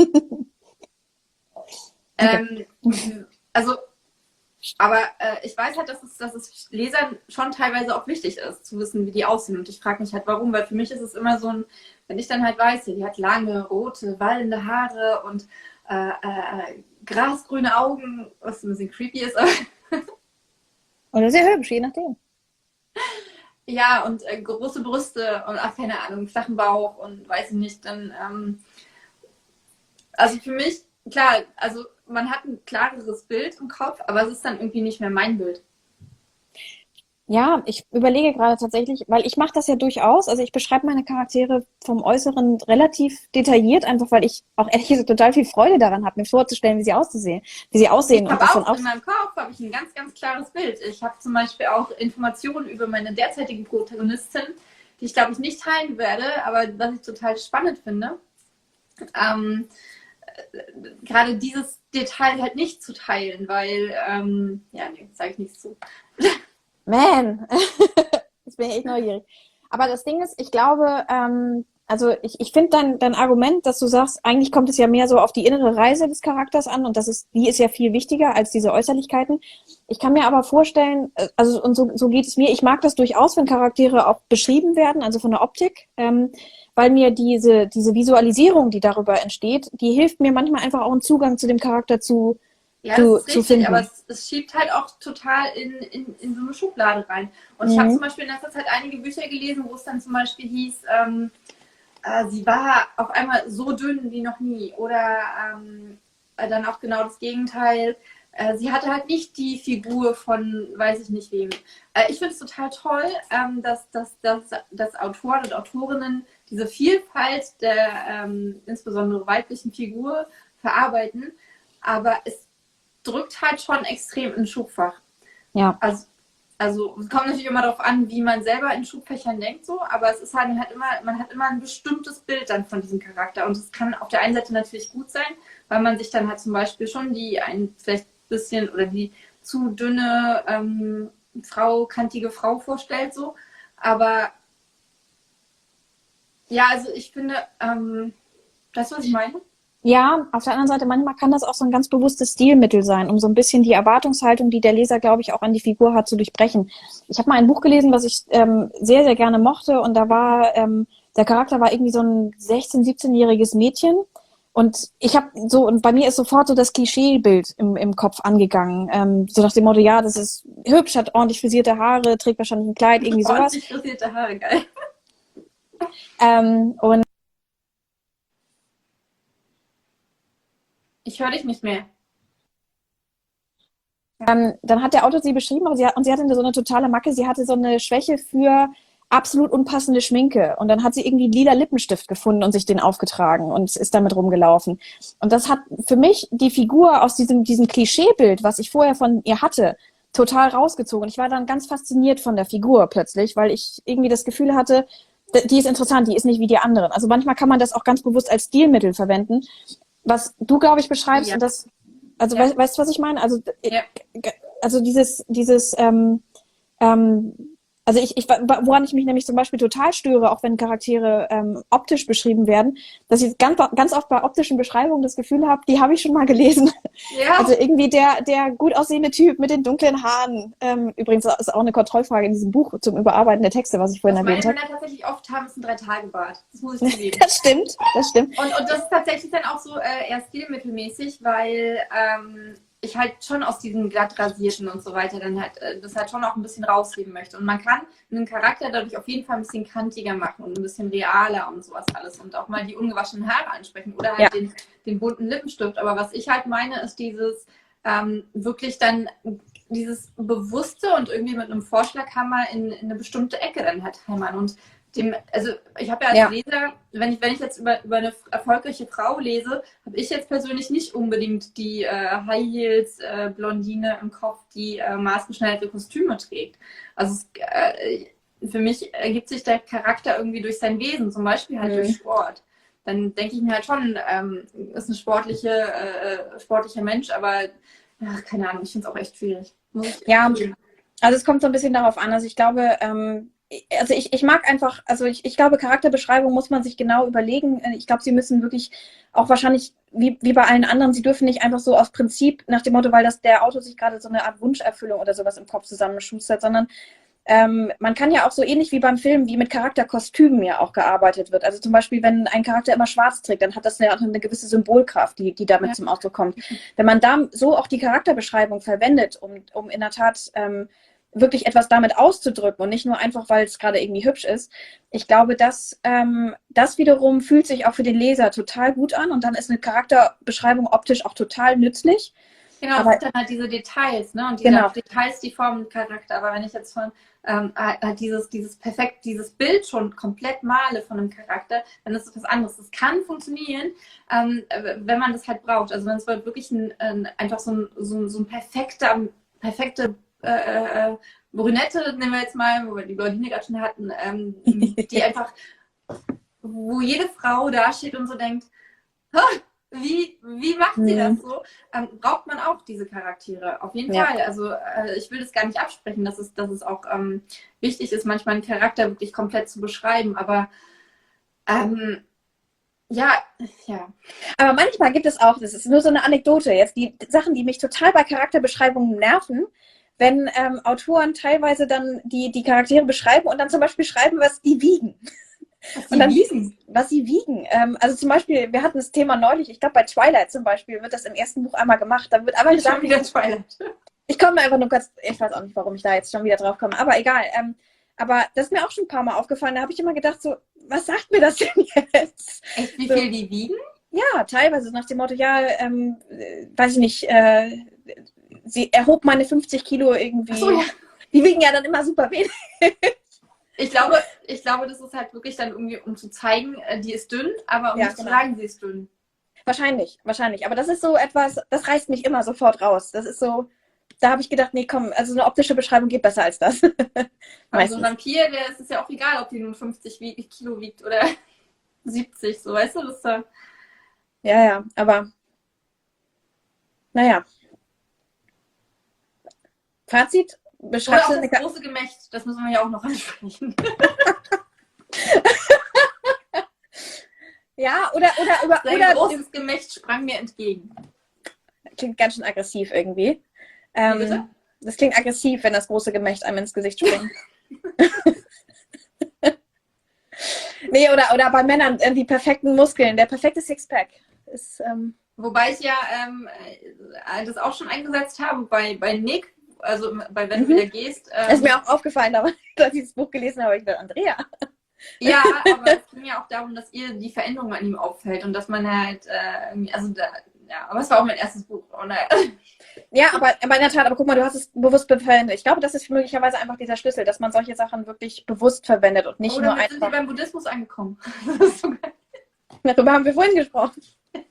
Okay. Ähm, also, aber äh, ich weiß halt, dass es, dass es Lesern schon teilweise auch wichtig ist, zu wissen, wie die aussehen. Und ich frage mich halt, warum, weil für mich ist es immer so ein, wenn ich dann halt weiß, die hat lange, rote, wallende Haare und äh, äh, grasgrüne Augen, was ein bisschen creepy ist. Aber oder sehr hübsch, je nachdem. Ja, und äh, große Brüste und, ach, keine Ahnung, flachen Bauch und weiß ich nicht, dann, ähm, also für mich, klar, also man hat ein klareres Bild im Kopf, aber es ist dann irgendwie nicht mehr mein Bild. Ja, ich überlege gerade tatsächlich, weil ich mache das ja durchaus. Also ich beschreibe meine Charaktere vom Äußeren relativ detailliert, einfach weil ich auch ehrlich gesagt total viel Freude daran habe, mir vorzustellen, wie sie auszusehen, wie sie Ich aussehen und habe das dann auch auch. in meinem Kopf habe ich ein ganz, ganz klares Bild. Ich habe zum Beispiel auch Informationen über meine derzeitige Protagonistin, die ich glaube ich nicht teilen werde, aber was ich total spannend finde. Ähm, Gerade dieses Detail halt nicht zu teilen, weil, ähm, ja, nee, sage ich nichts zu. Man, jetzt bin ich echt neugierig. Aber das Ding ist, ich glaube, ähm, also ich, ich finde dein, dein Argument, dass du sagst, eigentlich kommt es ja mehr so auf die innere Reise des Charakters an und das ist, die ist ja viel wichtiger als diese Äußerlichkeiten. Ich kann mir aber vorstellen, äh, also und so, so geht es mir, ich mag das durchaus, wenn Charaktere auch beschrieben werden, also von der Optik, ähm, weil mir diese, diese Visualisierung, die darüber entsteht, die hilft mir manchmal einfach auch einen Zugang zu dem Charakter zu, Ja, das zu, ist zu richtig, aber finden. es, es schiebt halt auch total in, in, in so eine Schublade rein. Und ich habe zum Mhm. Beispiel in letzter Zeit einige Bücher gelesen, wo es dann zum Beispiel hieß, ähm, äh, sie war auf einmal so dünn wie noch nie. Oder ähm, äh, dann auch genau das Gegenteil. Äh, sie hatte halt nicht die Figur von weiß ich nicht wem. Äh, ich finde es total toll, ähm, dass, dass, dass, dass Autoren und Autorinnen diese Vielfalt der ähm, insbesondere weiblichen Figur verarbeiten. Aber es drückt halt schon extrem in Schubfach. Ja. Also, also es kommt natürlich immer darauf an, wie man selber in Schubfächern denkt, so, aber es ist halt, halt immer, man hat immer ein bestimmtes Bild dann von diesem Charakter. Und es kann auf der einen Seite natürlich gut sein, weil man sich dann halt zum Beispiel schon die ein vielleicht bisschen oder die zu dünne ähm, Frau, kantige Frau vorstellt, so. Aber ja, also ich finde, ähm, weißt du, was ich meine? Ja, auf der anderen Seite, manchmal kann das auch so ein ganz bewusstes Stilmittel sein, um so ein bisschen die Erwartungshaltung, die der Leser, glaube ich, auch an die Figur hat, zu durchbrechen. Ich habe mal ein Buch gelesen, was ich ähm, sehr, sehr gerne mochte und da war, ähm, der Charakter war irgendwie so ein sechzehn-, siebzehnjähriges Mädchen und ich habe so, und bei mir ist sofort so das Klischeebild im, im Kopf angegangen, ähm, so nach dem Motto, ja, das ist hübsch, hat ordentlich frisierte Haare, trägt wahrscheinlich ein Kleid, irgendwie sowas. Ordentlich frisierte Haare, geil. Ähm, und Ich höre dich nicht mehr. Dann, dann hat der Autor sie beschrieben, aber sie hat, und sie hatte so eine totale Macke. Sie hatte so eine Schwäche für absolut unpassende Schminke. Und dann hat sie irgendwie einen lila Lippenstift gefunden und sich den aufgetragen und ist damit rumgelaufen. Und das hat für mich die Figur aus diesem, diesem Klischeebild, was ich vorher von ihr hatte, total rausgezogen. Und ich war dann ganz fasziniert von der Figur plötzlich, weil ich irgendwie das Gefühl hatte, die ist interessant, die ist nicht wie die anderen. Also manchmal kann man das auch ganz bewusst als Stilmittel verwenden. Was du, glaube ich, beschreibst, Ja. und das, also Ja. weißt, weißt du, was ich meine? Also Ja. also dieses, dieses, ähm, ähm, also ich, ich, woran ich mich nämlich zum Beispiel total störe, auch wenn Charaktere ähm, optisch beschrieben werden, dass ich ganz, ganz oft bei optischen Beschreibungen das Gefühl habe, die habe ich schon mal gelesen. Ja. Also irgendwie der, der gut aussehende Typ mit den dunklen Haaren. Ähm, übrigens ist auch eine Kontrollfrage in diesem Buch zum Überarbeiten der Texte, was ich vorhin Was meine erwähnt habe. Männer tatsächlich oft haben, ist ein Drei-Tage-Bad. Das muss ich zugeben. Das stimmt, das stimmt. Und, und das ist tatsächlich dann auch so äh, eher stilmittelmäßig, weil ähm, ich halt schon aus diesem glatt rasierten und so weiter dann halt äh, das halt schon auch ein bisschen rausheben möchte. Und man kann einen Charakter dadurch auf jeden Fall ein bisschen kantiger machen und ein bisschen realer und sowas alles und auch mal die ungewaschenen Haare ansprechen oder halt Ja. den, den bunten Lippenstift. Aber was ich halt meine, ist dieses ähm, wirklich dann dieses Bewusste und irgendwie mit einem Vorschlaghammer in, in eine bestimmte Ecke dann halt hämmern. Und dem, also ich habe ja als Ja. Leser, wenn ich, wenn ich jetzt über, über eine erfolgreiche Frau lese, habe ich jetzt persönlich nicht unbedingt die äh, High Heels äh, Blondine im Kopf, die äh, maßgeschneiderte Kostüme trägt. Also es, äh, für mich ergibt sich der Charakter irgendwie durch sein Wesen, zum Beispiel halt Mhm. durch Sport. Dann denke ich mir halt schon, ähm, ist ein sportliche, äh, sportlicher Mensch, aber ach, keine Ahnung, ich finde es auch echt schwierig. Muss ich Ja, zugeben. also es kommt so ein bisschen darauf an. Also ich glaube, ähm, also ich, ich mag einfach, also ich, ich glaube, Charakterbeschreibung muss man sich genau überlegen. Ich glaube, sie müssen wirklich auch wahrscheinlich, wie, wie bei allen anderen, sie dürfen nicht einfach so aus Prinzip nach dem Motto, weil das der Autor sich gerade so eine Art Wunscherfüllung oder sowas im Kopf zusammenschustert, sondern ähm, man kann ja auch so ähnlich wie beim Film, wie mit Charakterkostümen ja auch gearbeitet wird. Also zum Beispiel, wenn ein Charakter immer schwarz trägt, dann hat das ja auch eine gewisse Symbolkraft, die, die damit Ja. zum Ausdruck kommt. Wenn man da so auch die Charakterbeschreibung verwendet, um, um in der Tat ähm, wirklich etwas damit auszudrücken und nicht nur einfach, weil es gerade irgendwie hübsch ist. Ich glaube, das, ähm, das wiederum fühlt sich auch für den Leser total gut an und dann ist eine Charakterbeschreibung optisch auch total nützlich. Genau, das Aber sind dann halt diese Details, ne? Und diese genau. Details, die formen den Charakter. Aber wenn ich jetzt von ähm, halt dieses, dieses perfekt, dieses Bild schon komplett male von einem Charakter, dann ist das was anderes. Das kann funktionieren, ähm, wenn man das halt braucht. Also wenn es wirklich ein, ein, einfach so ein, so ein, so ein perfekter, perfekte äh, äh, Brünette, nehmen wir jetzt mal, wo wir die Blondine gerade schon hatten, ähm, die einfach, wo jede Frau da steht und so denkt, Wie, wie macht sie das Mhm. so? Ähm, braucht man auch diese Charaktere, auf jeden Ja. Fall. Also äh, ich will das gar nicht absprechen, dass es, dass es auch ähm, wichtig ist, manchmal einen Charakter wirklich komplett zu beschreiben. Aber ähm, ja, ja. Aber manchmal gibt es auch, das ist nur so eine Anekdote jetzt, die Sachen, die mich total bei Charakterbeschreibungen nerven, wenn ähm, Autoren teilweise dann die, die Charaktere beschreiben und dann zum Beispiel schreiben, was die wiegen. Was Und die dann siehst du, wiegen. was sie wiegen. Ähm, also zum Beispiel, wir hatten das Thema neulich, ich glaube bei Twilight zum Beispiel wird das im ersten Buch einmal gemacht. Da wird einmal gesagt, Schon wieder Twilight. ich komme einfach nur kurz, ich weiß auch nicht, warum ich da jetzt schon wieder drauf komme, aber egal. Ähm, aber das ist mir auch schon ein paar Mal aufgefallen. Da habe ich immer gedacht, so, was sagt mir das denn jetzt? Echt, wie So, viel die wiegen? ja, teilweise nach dem Motto, ja, ähm, äh, weiß ich nicht, äh, sie erhob meine fünfzig Kilo irgendwie. Ach so, ja. Die wiegen ja dann immer super wenig. Ich glaube, ich glaube, das ist halt wirklich dann irgendwie, um zu zeigen, äh, die ist dünn, aber um Ja, nicht genau. zu sagen, sie ist dünn. Wahrscheinlich, wahrscheinlich. Aber das ist so etwas, das reißt mich immer sofort raus. Das ist so, da habe ich gedacht, nee, komm, also eine optische Beschreibung geht besser als das. Also ein Meistens. Vampir, der ist es ja auch egal, ob die nun fünfzig Kilo wiegt oder siebzig, so weißt du, das ist da. Ja, ja, aber naja. Fazit, Oder beschreibst auch du eine das Ka- große Gemächt, das müssen wir ja auch noch ansprechen. Ja, oder, oder, über, Sein oder, großes Gemächt sprang mir entgegen. klingt ganz schön aggressiv irgendwie. Wie bitte? Ähm, das klingt aggressiv, wenn das große Gemächt einem ins Gesicht springt. Nee, oder, oder bei Männern äh, die perfekten Muskeln, der perfekte Sixpack. Ist, ähm, Wobei ich ja ähm, äh, das auch schon eingesetzt habe bei, bei Nick, also bei Wenn mhm. du wieder gehst. Ähm, ist mir auch aufgefallen, aber als ich das Buch gelesen habe, habe ich gedacht, Andrea. Ja, aber es ging ja auch darum, dass ihr die Veränderung an ihm auffällt und dass man halt äh, irgendwie, also da, ja, aber es war auch mein erstes Buch. Und, äh, Ja, aber, aber in der Tat, aber guck mal, du hast es bewusst verwendet. Ich glaube, das ist möglicherweise einfach dieser Schlüssel, dass man solche Sachen wirklich bewusst verwendet und nicht oh, nur damit sind wir einfach. beim Buddhismus angekommen. Das ist so geil. Darüber haben wir vorhin gesprochen.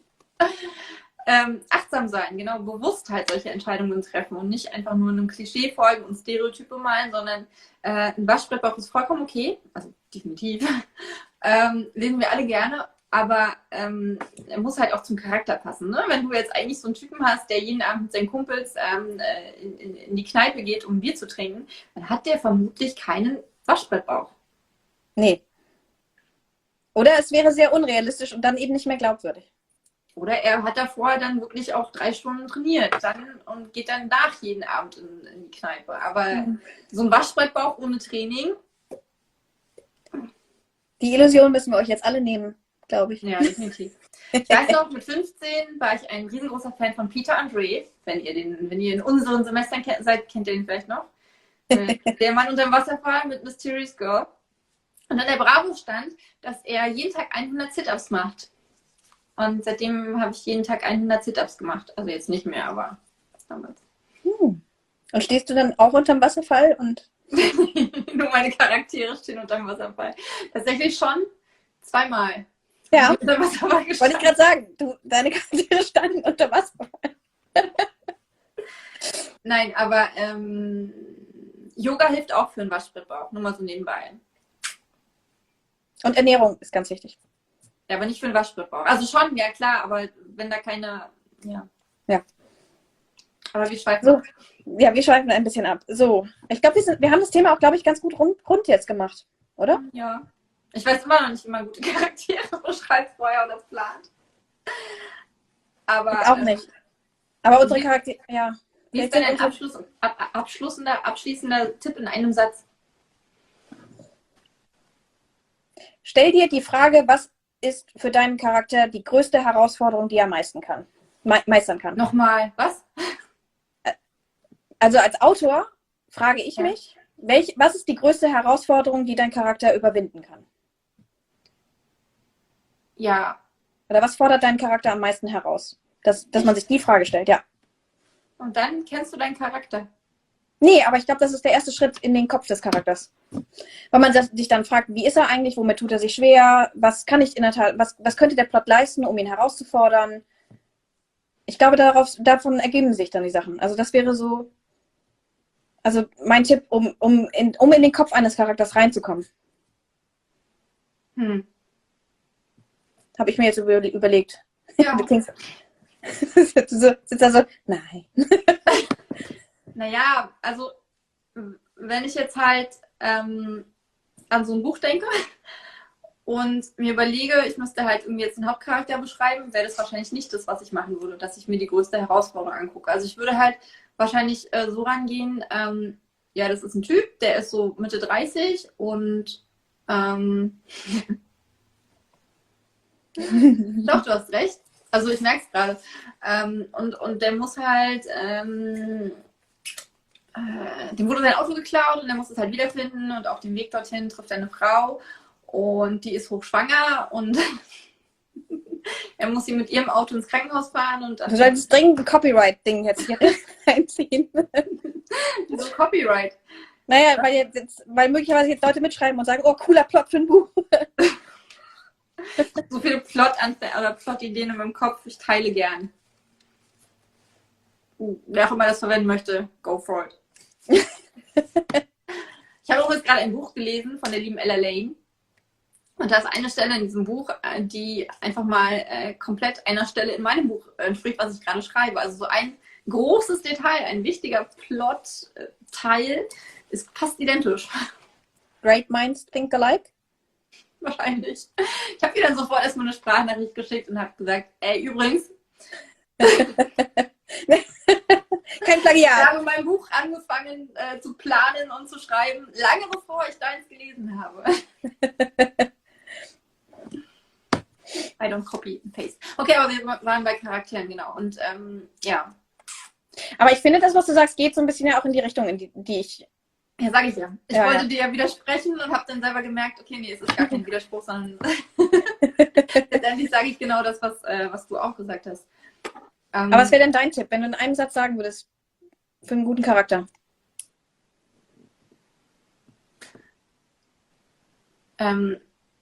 Ähm, achtsam sein, genau, bewusst halt solche Entscheidungen treffen und nicht einfach nur einem Klischee folgen und Stereotype malen, sondern äh, ein Waschbrettbauch ist vollkommen okay, also definitiv, ähm, lesen wir alle gerne, aber ähm, er muss halt auch zum Charakter passen. Ne? Wenn du jetzt eigentlich so einen Typen hast, der jeden Abend mit seinen Kumpels ähm, in, in, in die Kneipe geht, um Bier zu trinken, dann hat der vermutlich keinen Waschbrettbauch. Nee. Oder es wäre sehr unrealistisch und dann eben nicht mehr glaubwürdig. Oder er hat davor dann wirklich auch drei Stunden trainiert dann, und geht dann nach jeden Abend in, in die Kneipe. Aber mhm. so ein Waschbrettbauch ohne Training. Die Illusion müssen wir euch jetzt alle nehmen, glaube ich. Ja, definitiv. Ich weiß noch, mit fünfzehn war ich ein riesengroßer Fan von Peter Andre. Wenn ihr, den, wenn ihr in unseren Semestern kennt, seid, kennt ihr den vielleicht noch. Der Mann unterm Wasserfall mit Mysterious Girl. Und an der Bravo stand, dass er jeden Tag hundert Sit-Ups macht. Und seitdem habe ich jeden Tag hundert Sit-Ups gemacht. Also jetzt nicht mehr, aber damals. Hm. Und stehst du dann auch unterm Wasserfall? Und nur meine Charaktere stehen unterm Wasserfall. Tatsächlich schon zweimal. Ja, unter Wasserfall wollte ich gerade sagen, du, deine Charaktere standen unter Wasserfall. Nein, aber ähm, Yoga hilft auch für einen Waschbrettbauch. Nur mal so nebenbei. Und Ernährung ist ganz wichtig. Ja, aber nicht für einen Waschbrettbauch. Also schon, ja klar, aber wenn da keine, ja. Ja. Aber wir schweifen so. ab. Ja, wir schweifen ein bisschen ab. So, ich glaube, wir, sind- wir haben das Thema auch, glaube ich, ganz gut rund, rund jetzt gemacht, oder? Ja. Ich weiß immer noch nicht, wie man gute Charaktere beschreibt vorher oder plant. Aber Ich auch ähm, nicht. Aber unsere wie- Charaktere, ja. wie ist Vielleicht denn sind ein unsere- Abschluss, ab, abschließender, abschließender Tipp in einem Satz? Stell dir die Frage, was ist für deinen Charakter die größte Herausforderung, die er meistern kann? Me meistern kann. Nochmal, was? Also als Autor frage ich Ja. mich, welch, was ist die größte Herausforderung, die dein Charakter überwinden kann? Ja, Oder was fordert deinen Charakter am meisten heraus? Dass, dass man sich die Frage stellt, ja. Und dann kennst du deinen Charakter. Nee, aber ich glaube, das ist der erste Schritt in den Kopf des Charakters. Weil man sich dann fragt, wie ist er eigentlich, womit tut er sich schwer, was kann ich in der Tat, was, was könnte der Plot leisten, um ihn herauszufordern. Ich glaube, darauf, davon ergeben sich dann die Sachen. Also das wäre so, also mein Tipp, um, um, in, um in den Kopf eines Charakters reinzukommen. Hm. Habe ich mir jetzt über, überlegt. Ja. Du klingst sitzt so, sitzt da so, nein. Naja, also wenn ich jetzt halt ähm, an so ein Buch denke und mir überlege, ich müsste halt irgendwie jetzt einen Hauptcharakter beschreiben, wäre das wahrscheinlich nicht das, was ich machen würde, dass ich mir die größte Herausforderung angucke. Also ich würde halt wahrscheinlich äh, so rangehen, ähm, ja, das ist ein Typ, der ist so Mitte dreißig und ähm, doch, du hast recht. Also ich merke es gerade. Ähm, und, und der muss halt, ähm, äh, dem wurde sein Auto geklaut und er muss es halt wiederfinden und auf dem Weg dorthin trifft er eine Frau und die ist hochschwanger und er muss sie mit ihrem Auto ins Krankenhaus fahren. Und du solltest dringend ein Copyright-Ding jetzt hier reinziehen. So Copyright. Naja, weil, jetzt, weil möglicherweise jetzt Leute mitschreiben und sagen, oh, cooler Plot für ein Buch. So viele Plot oder Plot-Ideen in meinem Kopf, ich teile gern. Uh, wer auch immer das verwenden möchte, go for it. Ich habe auch jetzt gerade ein Buch gelesen von der lieben Ella Lane. Und da ist eine Stelle in diesem Buch, die einfach mal äh, komplett einer Stelle in meinem Buch entspricht, was ich gerade schreibe. Also so ein großes Detail, ein wichtiger Plot-Teil ist fast identisch. Great minds think alike? Wahrscheinlich. Ich habe ihr dann sofort erstmal eine Sprachnachricht geschickt und habe gesagt, ey, übrigens, kein Plagiat. Ich habe mein Buch angefangen äh, zu planen und zu schreiben, lange bevor ich deins gelesen habe. I don't copy and paste. Okay, aber wir waren bei Charakteren, genau. Und ähm, ja. Aber ich finde, das, was du sagst, geht so ein bisschen ja auch in die Richtung, in die, die ich... Ja, sage ich ja. Ich ja, wollte ja. dir ja widersprechen und habe dann selber gemerkt, okay, nee, es ist gar kein Widerspruch, sondern letztendlich sage ich genau das, was, äh, was du auch gesagt hast. Ähm, Aber was wäre denn dein Tipp, wenn du in einem Satz sagen würdest, für einen guten Charakter? Ähm,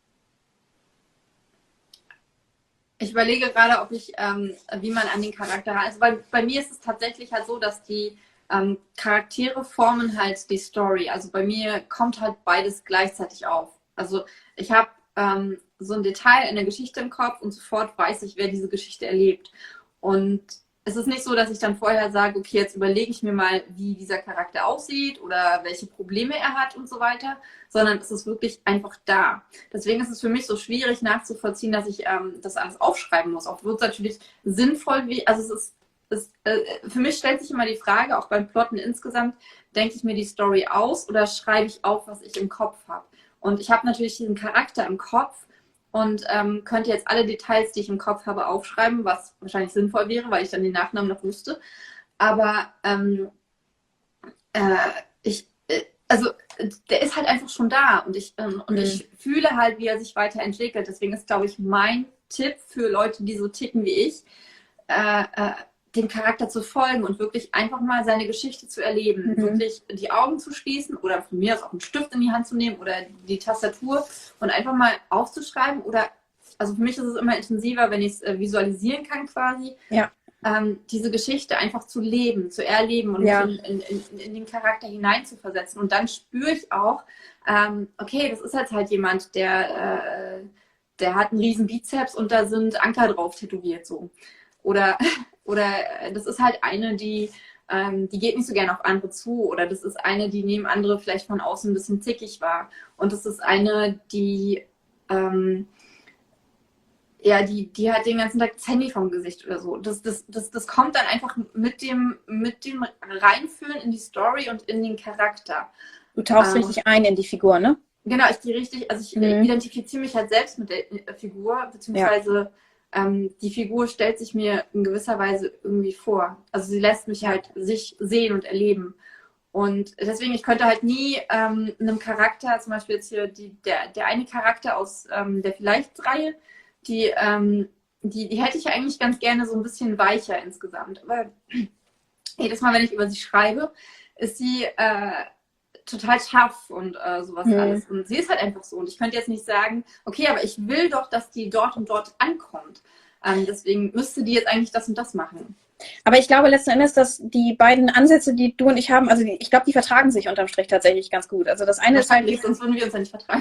ich überlege gerade, ob ich, ähm, wie man an den Charakter ran. Also bei, bei mir ist es tatsächlich halt so, dass die ähm, Charaktere formen halt die Story. Also bei mir kommt halt beides gleichzeitig auf. Also ich habe ähm, so ein Detail in der Geschichte im Kopf und sofort weiß ich, wer diese Geschichte erlebt. Und es ist nicht so, dass ich dann vorher sage, okay, jetzt überlege ich mir mal, wie dieser Charakter aussieht oder welche Probleme er hat und so weiter, sondern es ist wirklich einfach da. Deswegen ist es für mich so schwierig nachzuvollziehen, dass ich ähm, das alles aufschreiben muss. Auch wird es natürlich sinnvoll, wie, also es ist, es, äh, für mich stellt sich immer die Frage, auch beim Plotten insgesamt, denke ich mir die Story aus oder schreibe ich auf, was ich im Kopf habe? Und ich habe natürlich diesen Charakter im Kopf, und ähm, könnte jetzt alle Details, die ich im Kopf habe, aufschreiben, was wahrscheinlich sinnvoll wäre, weil ich dann den Nachnamen noch wüsste. Aber ähm, äh, ich, äh, also der ist halt einfach schon da und ich, ähm, und mhm. ich fühle halt, wie er sich weiterentwickelt. Deswegen ist, glaube ich, mein Tipp für Leute, die so ticken wie ich, äh, äh, dem Charakter zu folgen und wirklich einfach mal seine Geschichte zu erleben. Mhm. Wirklich die Augen zu schließen oder von mir aus auch einen Stift in die Hand zu nehmen oder die Tastatur und einfach mal aufzuschreiben oder, also für mich ist es immer intensiver, wenn ich es äh, visualisieren kann quasi, ja. ähm, diese Geschichte einfach zu leben, zu erleben und ja. in, in, in, in den Charakter hineinzuversetzen. Und dann spüre ich auch, ähm, okay, das ist jetzt halt jemand, der, äh, der hat einen riesen Bizeps und da sind Anker drauf tätowiert so. Oder Oder das ist halt eine, die, ähm, die geht nicht so gerne auf andere zu. Oder das ist eine, die neben andere vielleicht von außen ein bisschen zickig war. Und das ist eine, die, ähm, ja, die, die hat den ganzen Tag das Handy vom Gesicht oder so. Das, das, das, das kommt dann einfach mit dem, mit dem Reinfühlen in die Story und in den Charakter. Du tauchst ähm, richtig ein in die Figur, ne? Genau, ich gehe richtig, also ich mhm. identifiziere mich halt selbst mit der Figur, beziehungsweise ja. Ähm, die Figur stellt sich mir in gewisser Weise irgendwie vor. Also sie lässt mich halt sich sehen und erleben. Und deswegen, ich könnte halt nie ähm, einem Charakter, zum Beispiel jetzt hier die, der, der eine Charakter aus ähm, der Vielleicht-Reihe, die, ähm, die, die hätte ich eigentlich ganz gerne so ein bisschen weicher insgesamt. Aber jedes Mal, wenn ich über sie schreibe, ist sie äh, total tough und äh, sowas Mhm. alles. Und sie ist halt einfach so. Und ich könnte jetzt nicht sagen, okay, aber ich will doch, dass die dort und dort ankommt. Ähm, deswegen müsste die jetzt eigentlich das und das machen. Aber ich glaube letzten Endes, dass die beiden Ansätze, die du und ich haben, also die, ich glaube, die vertragen sich unterm Strich tatsächlich ganz gut. Also das eine ist halt, Wahrscheinlich, sonst würden wir uns ja nicht vertragen.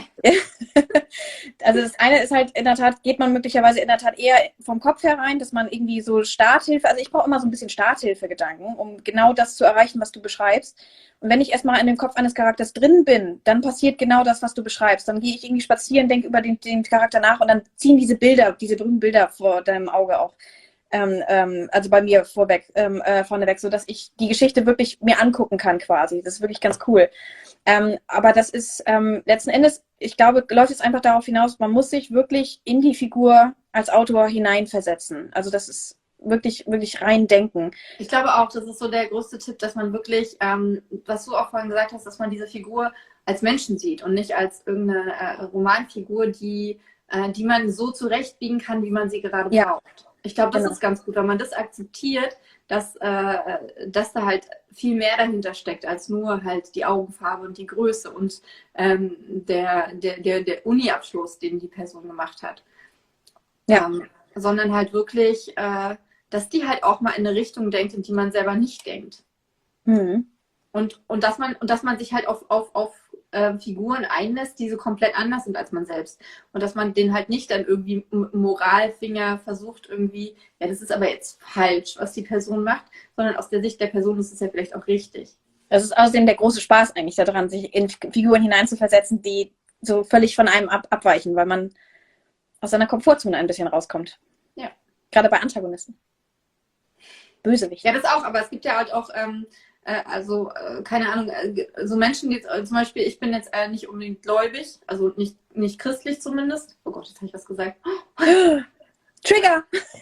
also das eine ist halt in der Tat, geht man möglicherweise in der Tat eher vom Kopf herein, dass man irgendwie so Starthilfe, also ich brauche immer so ein bisschen Starthilfe-Gedanken, um genau das zu erreichen, was du beschreibst. Und wenn ich erstmal in dem Kopf eines Charakters drin bin, dann passiert genau das, was du beschreibst. Dann gehe ich irgendwie spazieren, denke über den, den Charakter nach und dann ziehen diese Bilder, diese berühmten Bilder vor deinem Auge auch. Ähm, ähm, also bei mir vorweg, ähm, äh, vorneweg, so dass ich die Geschichte wirklich mir angucken kann quasi. Das ist wirklich ganz cool. Ähm, aber das ist ähm, letzten Endes, ich glaube, läuft es einfach darauf hinaus, man muss sich wirklich in die Figur als Autor hineinversetzen. Also das ist wirklich, wirklich rein denken. Ich glaube auch, das ist so der größte Tipp, dass man wirklich, ähm, was du auch vorhin gesagt hast, dass man diese Figur als Menschen sieht und nicht als irgendeine äh, Romanfigur, die, äh, die man so zurechtbiegen kann, wie man sie gerade Ja. braucht. Ich glaube, das Genau. ist ganz gut, wenn man das akzeptiert, dass, äh, dass da halt viel mehr dahinter steckt, als nur halt die Augenfarbe und die Größe und ähm, der, der, der, der Uni-Abschluss, den die Person gemacht hat. Ja. Ähm, sondern halt wirklich, äh, dass die halt auch mal in eine Richtung denkt, in die man selber nicht denkt. Mhm. Und, und, dass, man, und dass man sich halt auf, auf, auf äh, Figuren einlässt, die so komplett anders sind als man selbst. Und dass man den halt nicht dann irgendwie M- Moralfinger versucht irgendwie, ja, das ist aber jetzt falsch, was die Person macht, sondern aus der Sicht der Person ist es ja vielleicht auch richtig. Das ist außerdem der große Spaß eigentlich daran, sich in Figuren hineinzuversetzen, die so völlig von einem ab abweichen, weil man aus seiner Komfortzone ein bisschen rauskommt. Ja. Gerade bei Antagonisten. Bösewicht. Ja, das auch, aber es gibt ja halt auch, ähm, äh, also, äh, keine Ahnung, äh, so Menschen, die jetzt, äh, zum Beispiel, ich bin jetzt äh, nicht unbedingt gläubig, also nicht, nicht christlich zumindest. Oh Gott, jetzt habe ich was gesagt. Trigger!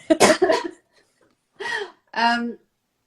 Ähm,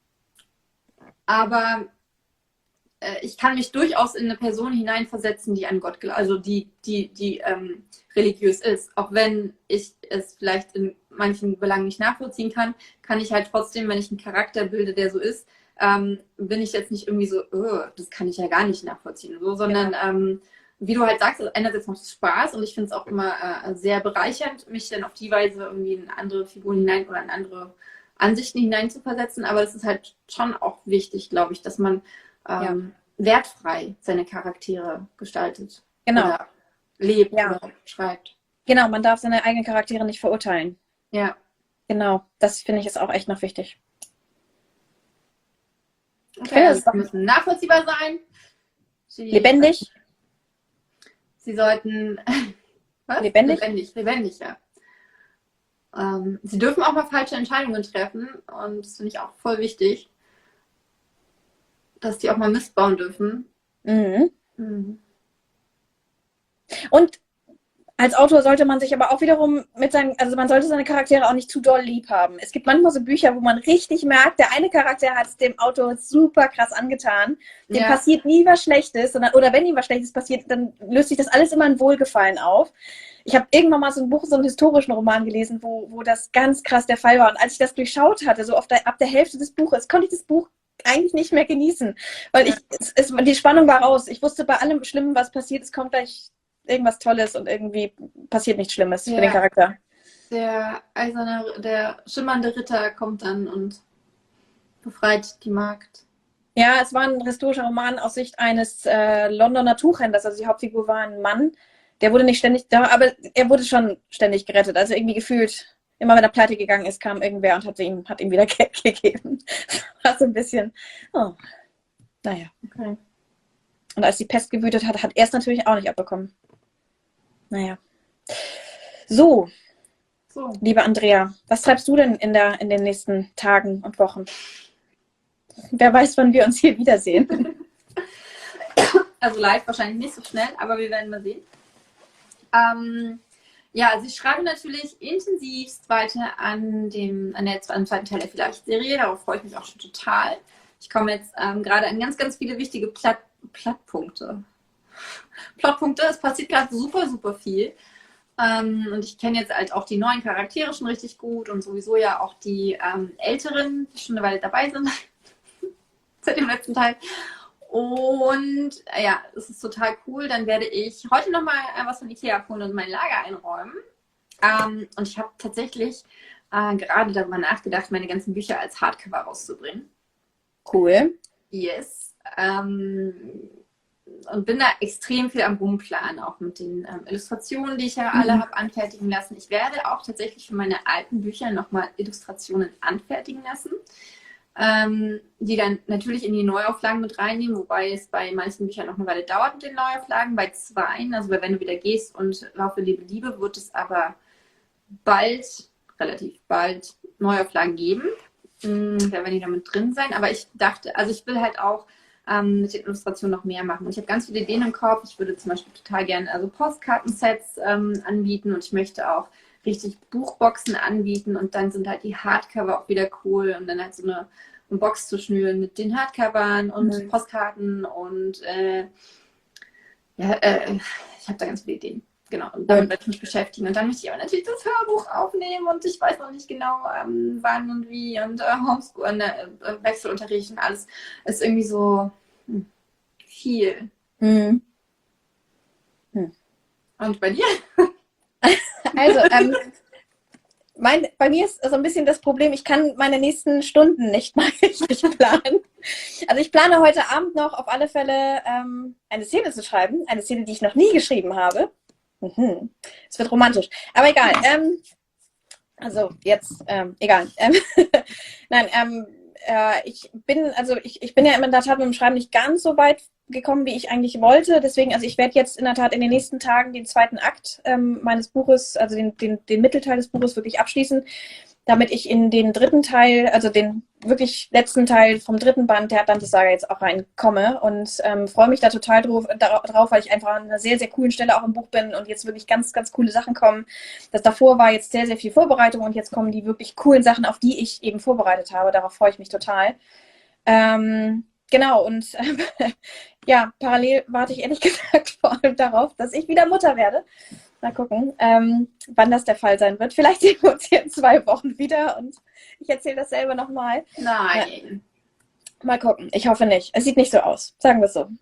aber äh, ich kann mich durchaus in eine Person hineinversetzen, die an Gott glaubt, also die, die, die ähm, religiös ist. Auch wenn ich es vielleicht in manchen Belangen nicht nachvollziehen kann, kann ich halt trotzdem, wenn ich einen Charakter bilde, der so ist, ähm, bin ich jetzt nicht irgendwie so, oh, das kann ich ja gar nicht nachvollziehen, so, sondern Ja. ähm, wie du halt sagst, einerseits macht es Spaß und ich finde es auch immer äh, sehr bereichernd, mich dann auf die Weise irgendwie in andere Figuren hinein oder in andere Ansichten hineinzuversetzen, aber es ist halt schon auch wichtig, glaube ich, dass man ähm, ja. wertfrei seine Charaktere gestaltet. Genau. Oder lebt Ja. oder schreibt. Genau, man darf seine eigenen Charaktere nicht verurteilen. Ja. Genau, das finde ich ist auch echt noch wichtig. Okay, finde, also das sie müssen nachvollziehbar sein. Sie, Lebendig, Sie sollten was? Lebendig? Lebendig, lebendig, ja. Ähm, sie dürfen auch mal falsche Entscheidungen treffen und das finde ich auch voll wichtig, dass die auch mal Mist bauen dürfen. Mhm. Mhm. Und als Autor sollte man sich aber auch wiederum mit seinen, also man sollte seine Charaktere auch nicht zu doll lieb haben. Es gibt manchmal so Bücher, wo man richtig merkt, der eine Charakter hat es dem Autor super krass angetan. Dem Ja. passiert nie was Schlechtes, sondern, oder wenn ihm was Schlechtes passiert, dann löst sich das alles immer in Wohlgefallen auf. Ich habe irgendwann mal so ein Buch, so einen historischen Roman gelesen, wo, wo das ganz krass der Fall war. Und als ich das durchschaut hatte, so auf der, ab der Hälfte des Buches, konnte ich das Buch eigentlich nicht mehr genießen. Weil ich, es, es, die Spannung war raus. Ich wusste bei allem Schlimmen, was passiert, es kommt gleich irgendwas Tolles und irgendwie passiert nichts Schlimmes Ja. für den Charakter. Der eiserne, der schimmernde Ritter kommt dann und befreit die Magd. Ja, es war ein historischer Roman aus Sicht eines äh, Londoner Tuchhändlers. Also die Hauptfigur war ein Mann. Der wurde nicht ständig da, aber er wurde schon ständig gerettet. Also irgendwie gefühlt, immer wenn er pleite gegangen ist, kam irgendwer und hat ihm, hat ihm wieder Geld gegeben. Das war so ein bisschen, oh, naja. Okay. Und als die Pest gewütet hat, hat er es natürlich auch nicht abbekommen. Naja. So, So. liebe Andrea, was treibst du denn in, der, in den nächsten Tagen und Wochen? Wer weiß, wann wir uns hier wiedersehen. Also live wahrscheinlich nicht so schnell, aber wir werden mal sehen. Ähm, ja, also ich schreibe natürlich intensivst weiter an dem, an der, am zweiten Teil der Vielleicht-Serie. Darauf freue ich mich auch schon total. Ich komme jetzt ähm, gerade an ganz, ganz viele wichtige Platt, Plattpunkte. Plotpunkte. Es passiert gerade super, super viel. Ähm, und ich kenne jetzt halt auch die neuen Charaktere schon richtig gut und sowieso ja auch die ähm, Älteren, die schon eine Weile dabei sind. seit dem letzten Teil. Und äh, ja, es ist total cool. Dann werde ich heute nochmal äh, was von Ikea abholen und mein Lager einräumen. Ähm, und ich habe tatsächlich äh, gerade darüber nachgedacht, meine ganzen Bücher als Hardcover rauszubringen. Cool. Yes. Ähm, und bin da extrem viel am Rumplanen, auch mit den ähm, Illustrationen, die ich ja alle Mhm. habe anfertigen lassen. Ich werde auch tatsächlich für meine alten Bücher nochmal Illustrationen anfertigen lassen, ähm, die dann natürlich in die Neuauflagen mit reinnehmen, wobei es bei manchen Büchern noch eine Weile dauert mit den Neuauflagen. Bei zweien, also bei Wenn du wieder gehst und Laufe, Liebe, Liebe, wird es aber bald, relativ bald, Neuauflagen geben. Mm, Da werden die damit drin sein. Aber ich dachte, also ich will halt auch ähm, mit den Illustrationen noch mehr machen. Und ich habe ganz viele Ideen im Kopf. Ich würde zum Beispiel total gerne also Postkartensets ähm, anbieten und ich möchte auch richtig Buchboxen anbieten und dann sind halt die Hardcover auch wieder cool und dann halt so eine, eine Box zu schnüren mit den Hardcovern und Mhm. Postkarten und äh, ja, äh, ich habe da ganz viele Ideen. Genau, und damit werde ich mich beschäftigen. Und dann möchte ich aber natürlich das Hörbuch aufnehmen und ich weiß noch nicht genau, ähm, wann und wie und äh, Homeschool, äh, Wechselunterricht und alles ist irgendwie so hm, viel. Mhm. Hm. Und bei dir? Also, ähm, mein, bei mir ist so ein bisschen das Problem, ich kann meine nächsten Stunden nicht mal richtig planen. Also ich plane heute Abend noch auf alle Fälle ähm, eine Szene zu schreiben, eine Szene, die ich noch nie geschrieben habe. Mhm. Es wird romantisch, aber egal. Ähm, also jetzt, ähm, egal. Ähm, Nein, ähm, äh, ich bin, also ich, ich bin ja in der Tat mit dem Schreiben nicht ganz so weit gekommen, wie ich eigentlich wollte. Deswegen, also ich werde jetzt in der Tat in den nächsten Tagen den zweiten Akt ähm, meines Buches, also den, den, den Mittelteil des Buches wirklich abschließen, damit ich in den dritten Teil, also den wirklich letzten Teil vom dritten Band der Atlantis-Saga jetzt auch reinkomme und ähm, freue mich da total drauf, drauf, weil ich einfach an einer sehr, sehr coolen Stelle auch im Buch bin und jetzt wirklich ganz, ganz coole Sachen kommen. Das davor war jetzt sehr, sehr viel Vorbereitung und jetzt kommen die wirklich coolen Sachen, auf die ich eben vorbereitet habe. Darauf freue ich mich total. Ähm, genau, und äh, ja, parallel warte ich ehrlich gesagt vor allem darauf, dass ich wieder Mutter werde. Mal gucken, ähm, wann das der Fall sein wird. Vielleicht sehen wir uns hier in zwei Wochen wieder und ich erzähle dasselbe nochmal. Nein. Mal gucken, ich hoffe nicht. Es sieht nicht so aus, sagen wir es so.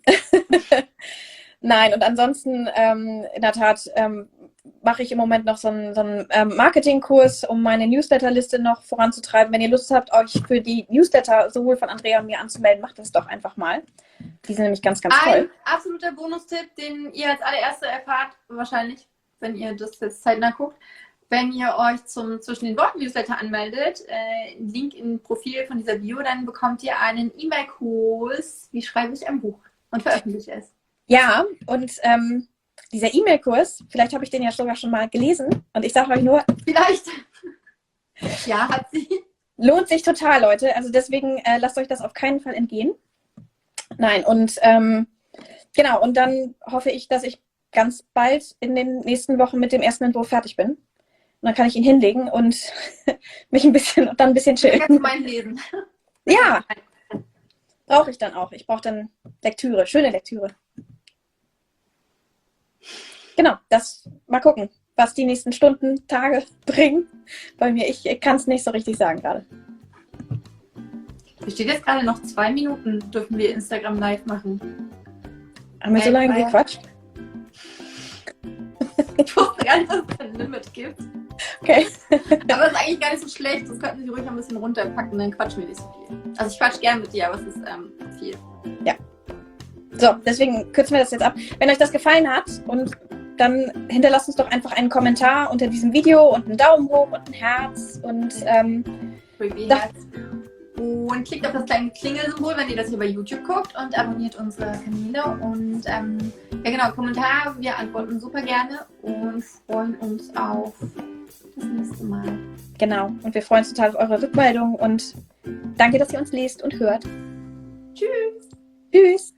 Nein, und ansonsten, ähm, in der Tat, ähm, mache ich im Moment noch so einen, so einen ähm, Marketingkurs, um meine Newsletterliste noch voranzutreiben. Wenn ihr Lust habt, euch für die Newsletter sowohl von Andrea und mir anzumelden, macht das doch einfach mal. Die sind nämlich ganz, ganz Ein toll. absoluter Bonustipp, den ihr als allererste erfahrt, wahrscheinlich, wenn ihr das jetzt zeitnah guckt, wenn ihr euch zum Zwischen den Worten Newsletter anmeldet, äh, Link im Profil von dieser Bio, dann bekommt ihr einen E-Mail-Kurs, wie schreibe ich ein Buch und veröffentliche es. Ja, und ähm, dieser E-Mail-Kurs, vielleicht habe ich den ja sogar schon mal gelesen und ich sage euch nur, Vielleicht. Ja, hat sie. lohnt sich total, Leute. Also deswegen äh, lasst euch das auf keinen Fall entgehen. Nein, und ähm, genau, und dann hoffe ich, dass ich ganz bald in den nächsten Wochen mit dem ersten Entwurf fertig bin. Und dann kann ich ihn hinlegen und mich ein bisschen und dann ein bisschen chillen. Kannst du meinen lesen? Ja, brauche ich dann auch. Ich brauche dann Lektüre, schöne Lektüre. Genau, das mal gucken, was die nächsten Stunden, Tage bringen bei mir. Ich kann es nicht so richtig sagen gerade. Hier steht jetzt gerade noch zwei Minuten, dürfen wir Instagram live machen. Haben wir so lange Weil- gequatscht? Ich wusste gar nicht, dass es ein Limit gibt. Okay. Aber es ist eigentlich gar nicht so schlecht. Das könnten Sie ruhig ein bisschen runterpacken, dann quatschen wir nicht so viel. Also ich quatsch gern mit dir, aber es ist ähm, viel. So, deswegen kürzen wir das jetzt ab. Wenn euch das gefallen hat, und dann hinterlasst uns doch einfach einen Kommentar unter diesem Video und einen Daumen hoch und ein Herz und ähm, Ja. Und klickt auf das kleine Klingelsymbol, wenn ihr das hier bei YouTube guckt und abonniert unsere Kanäle. Und ähm, ja genau, Kommentar, wir antworten super gerne und freuen uns auf das nächste Mal. genau. Und wir freuen uns total auf eure Rückmeldung und danke, dass ihr uns lest und hört. Tschüss! Tschüss!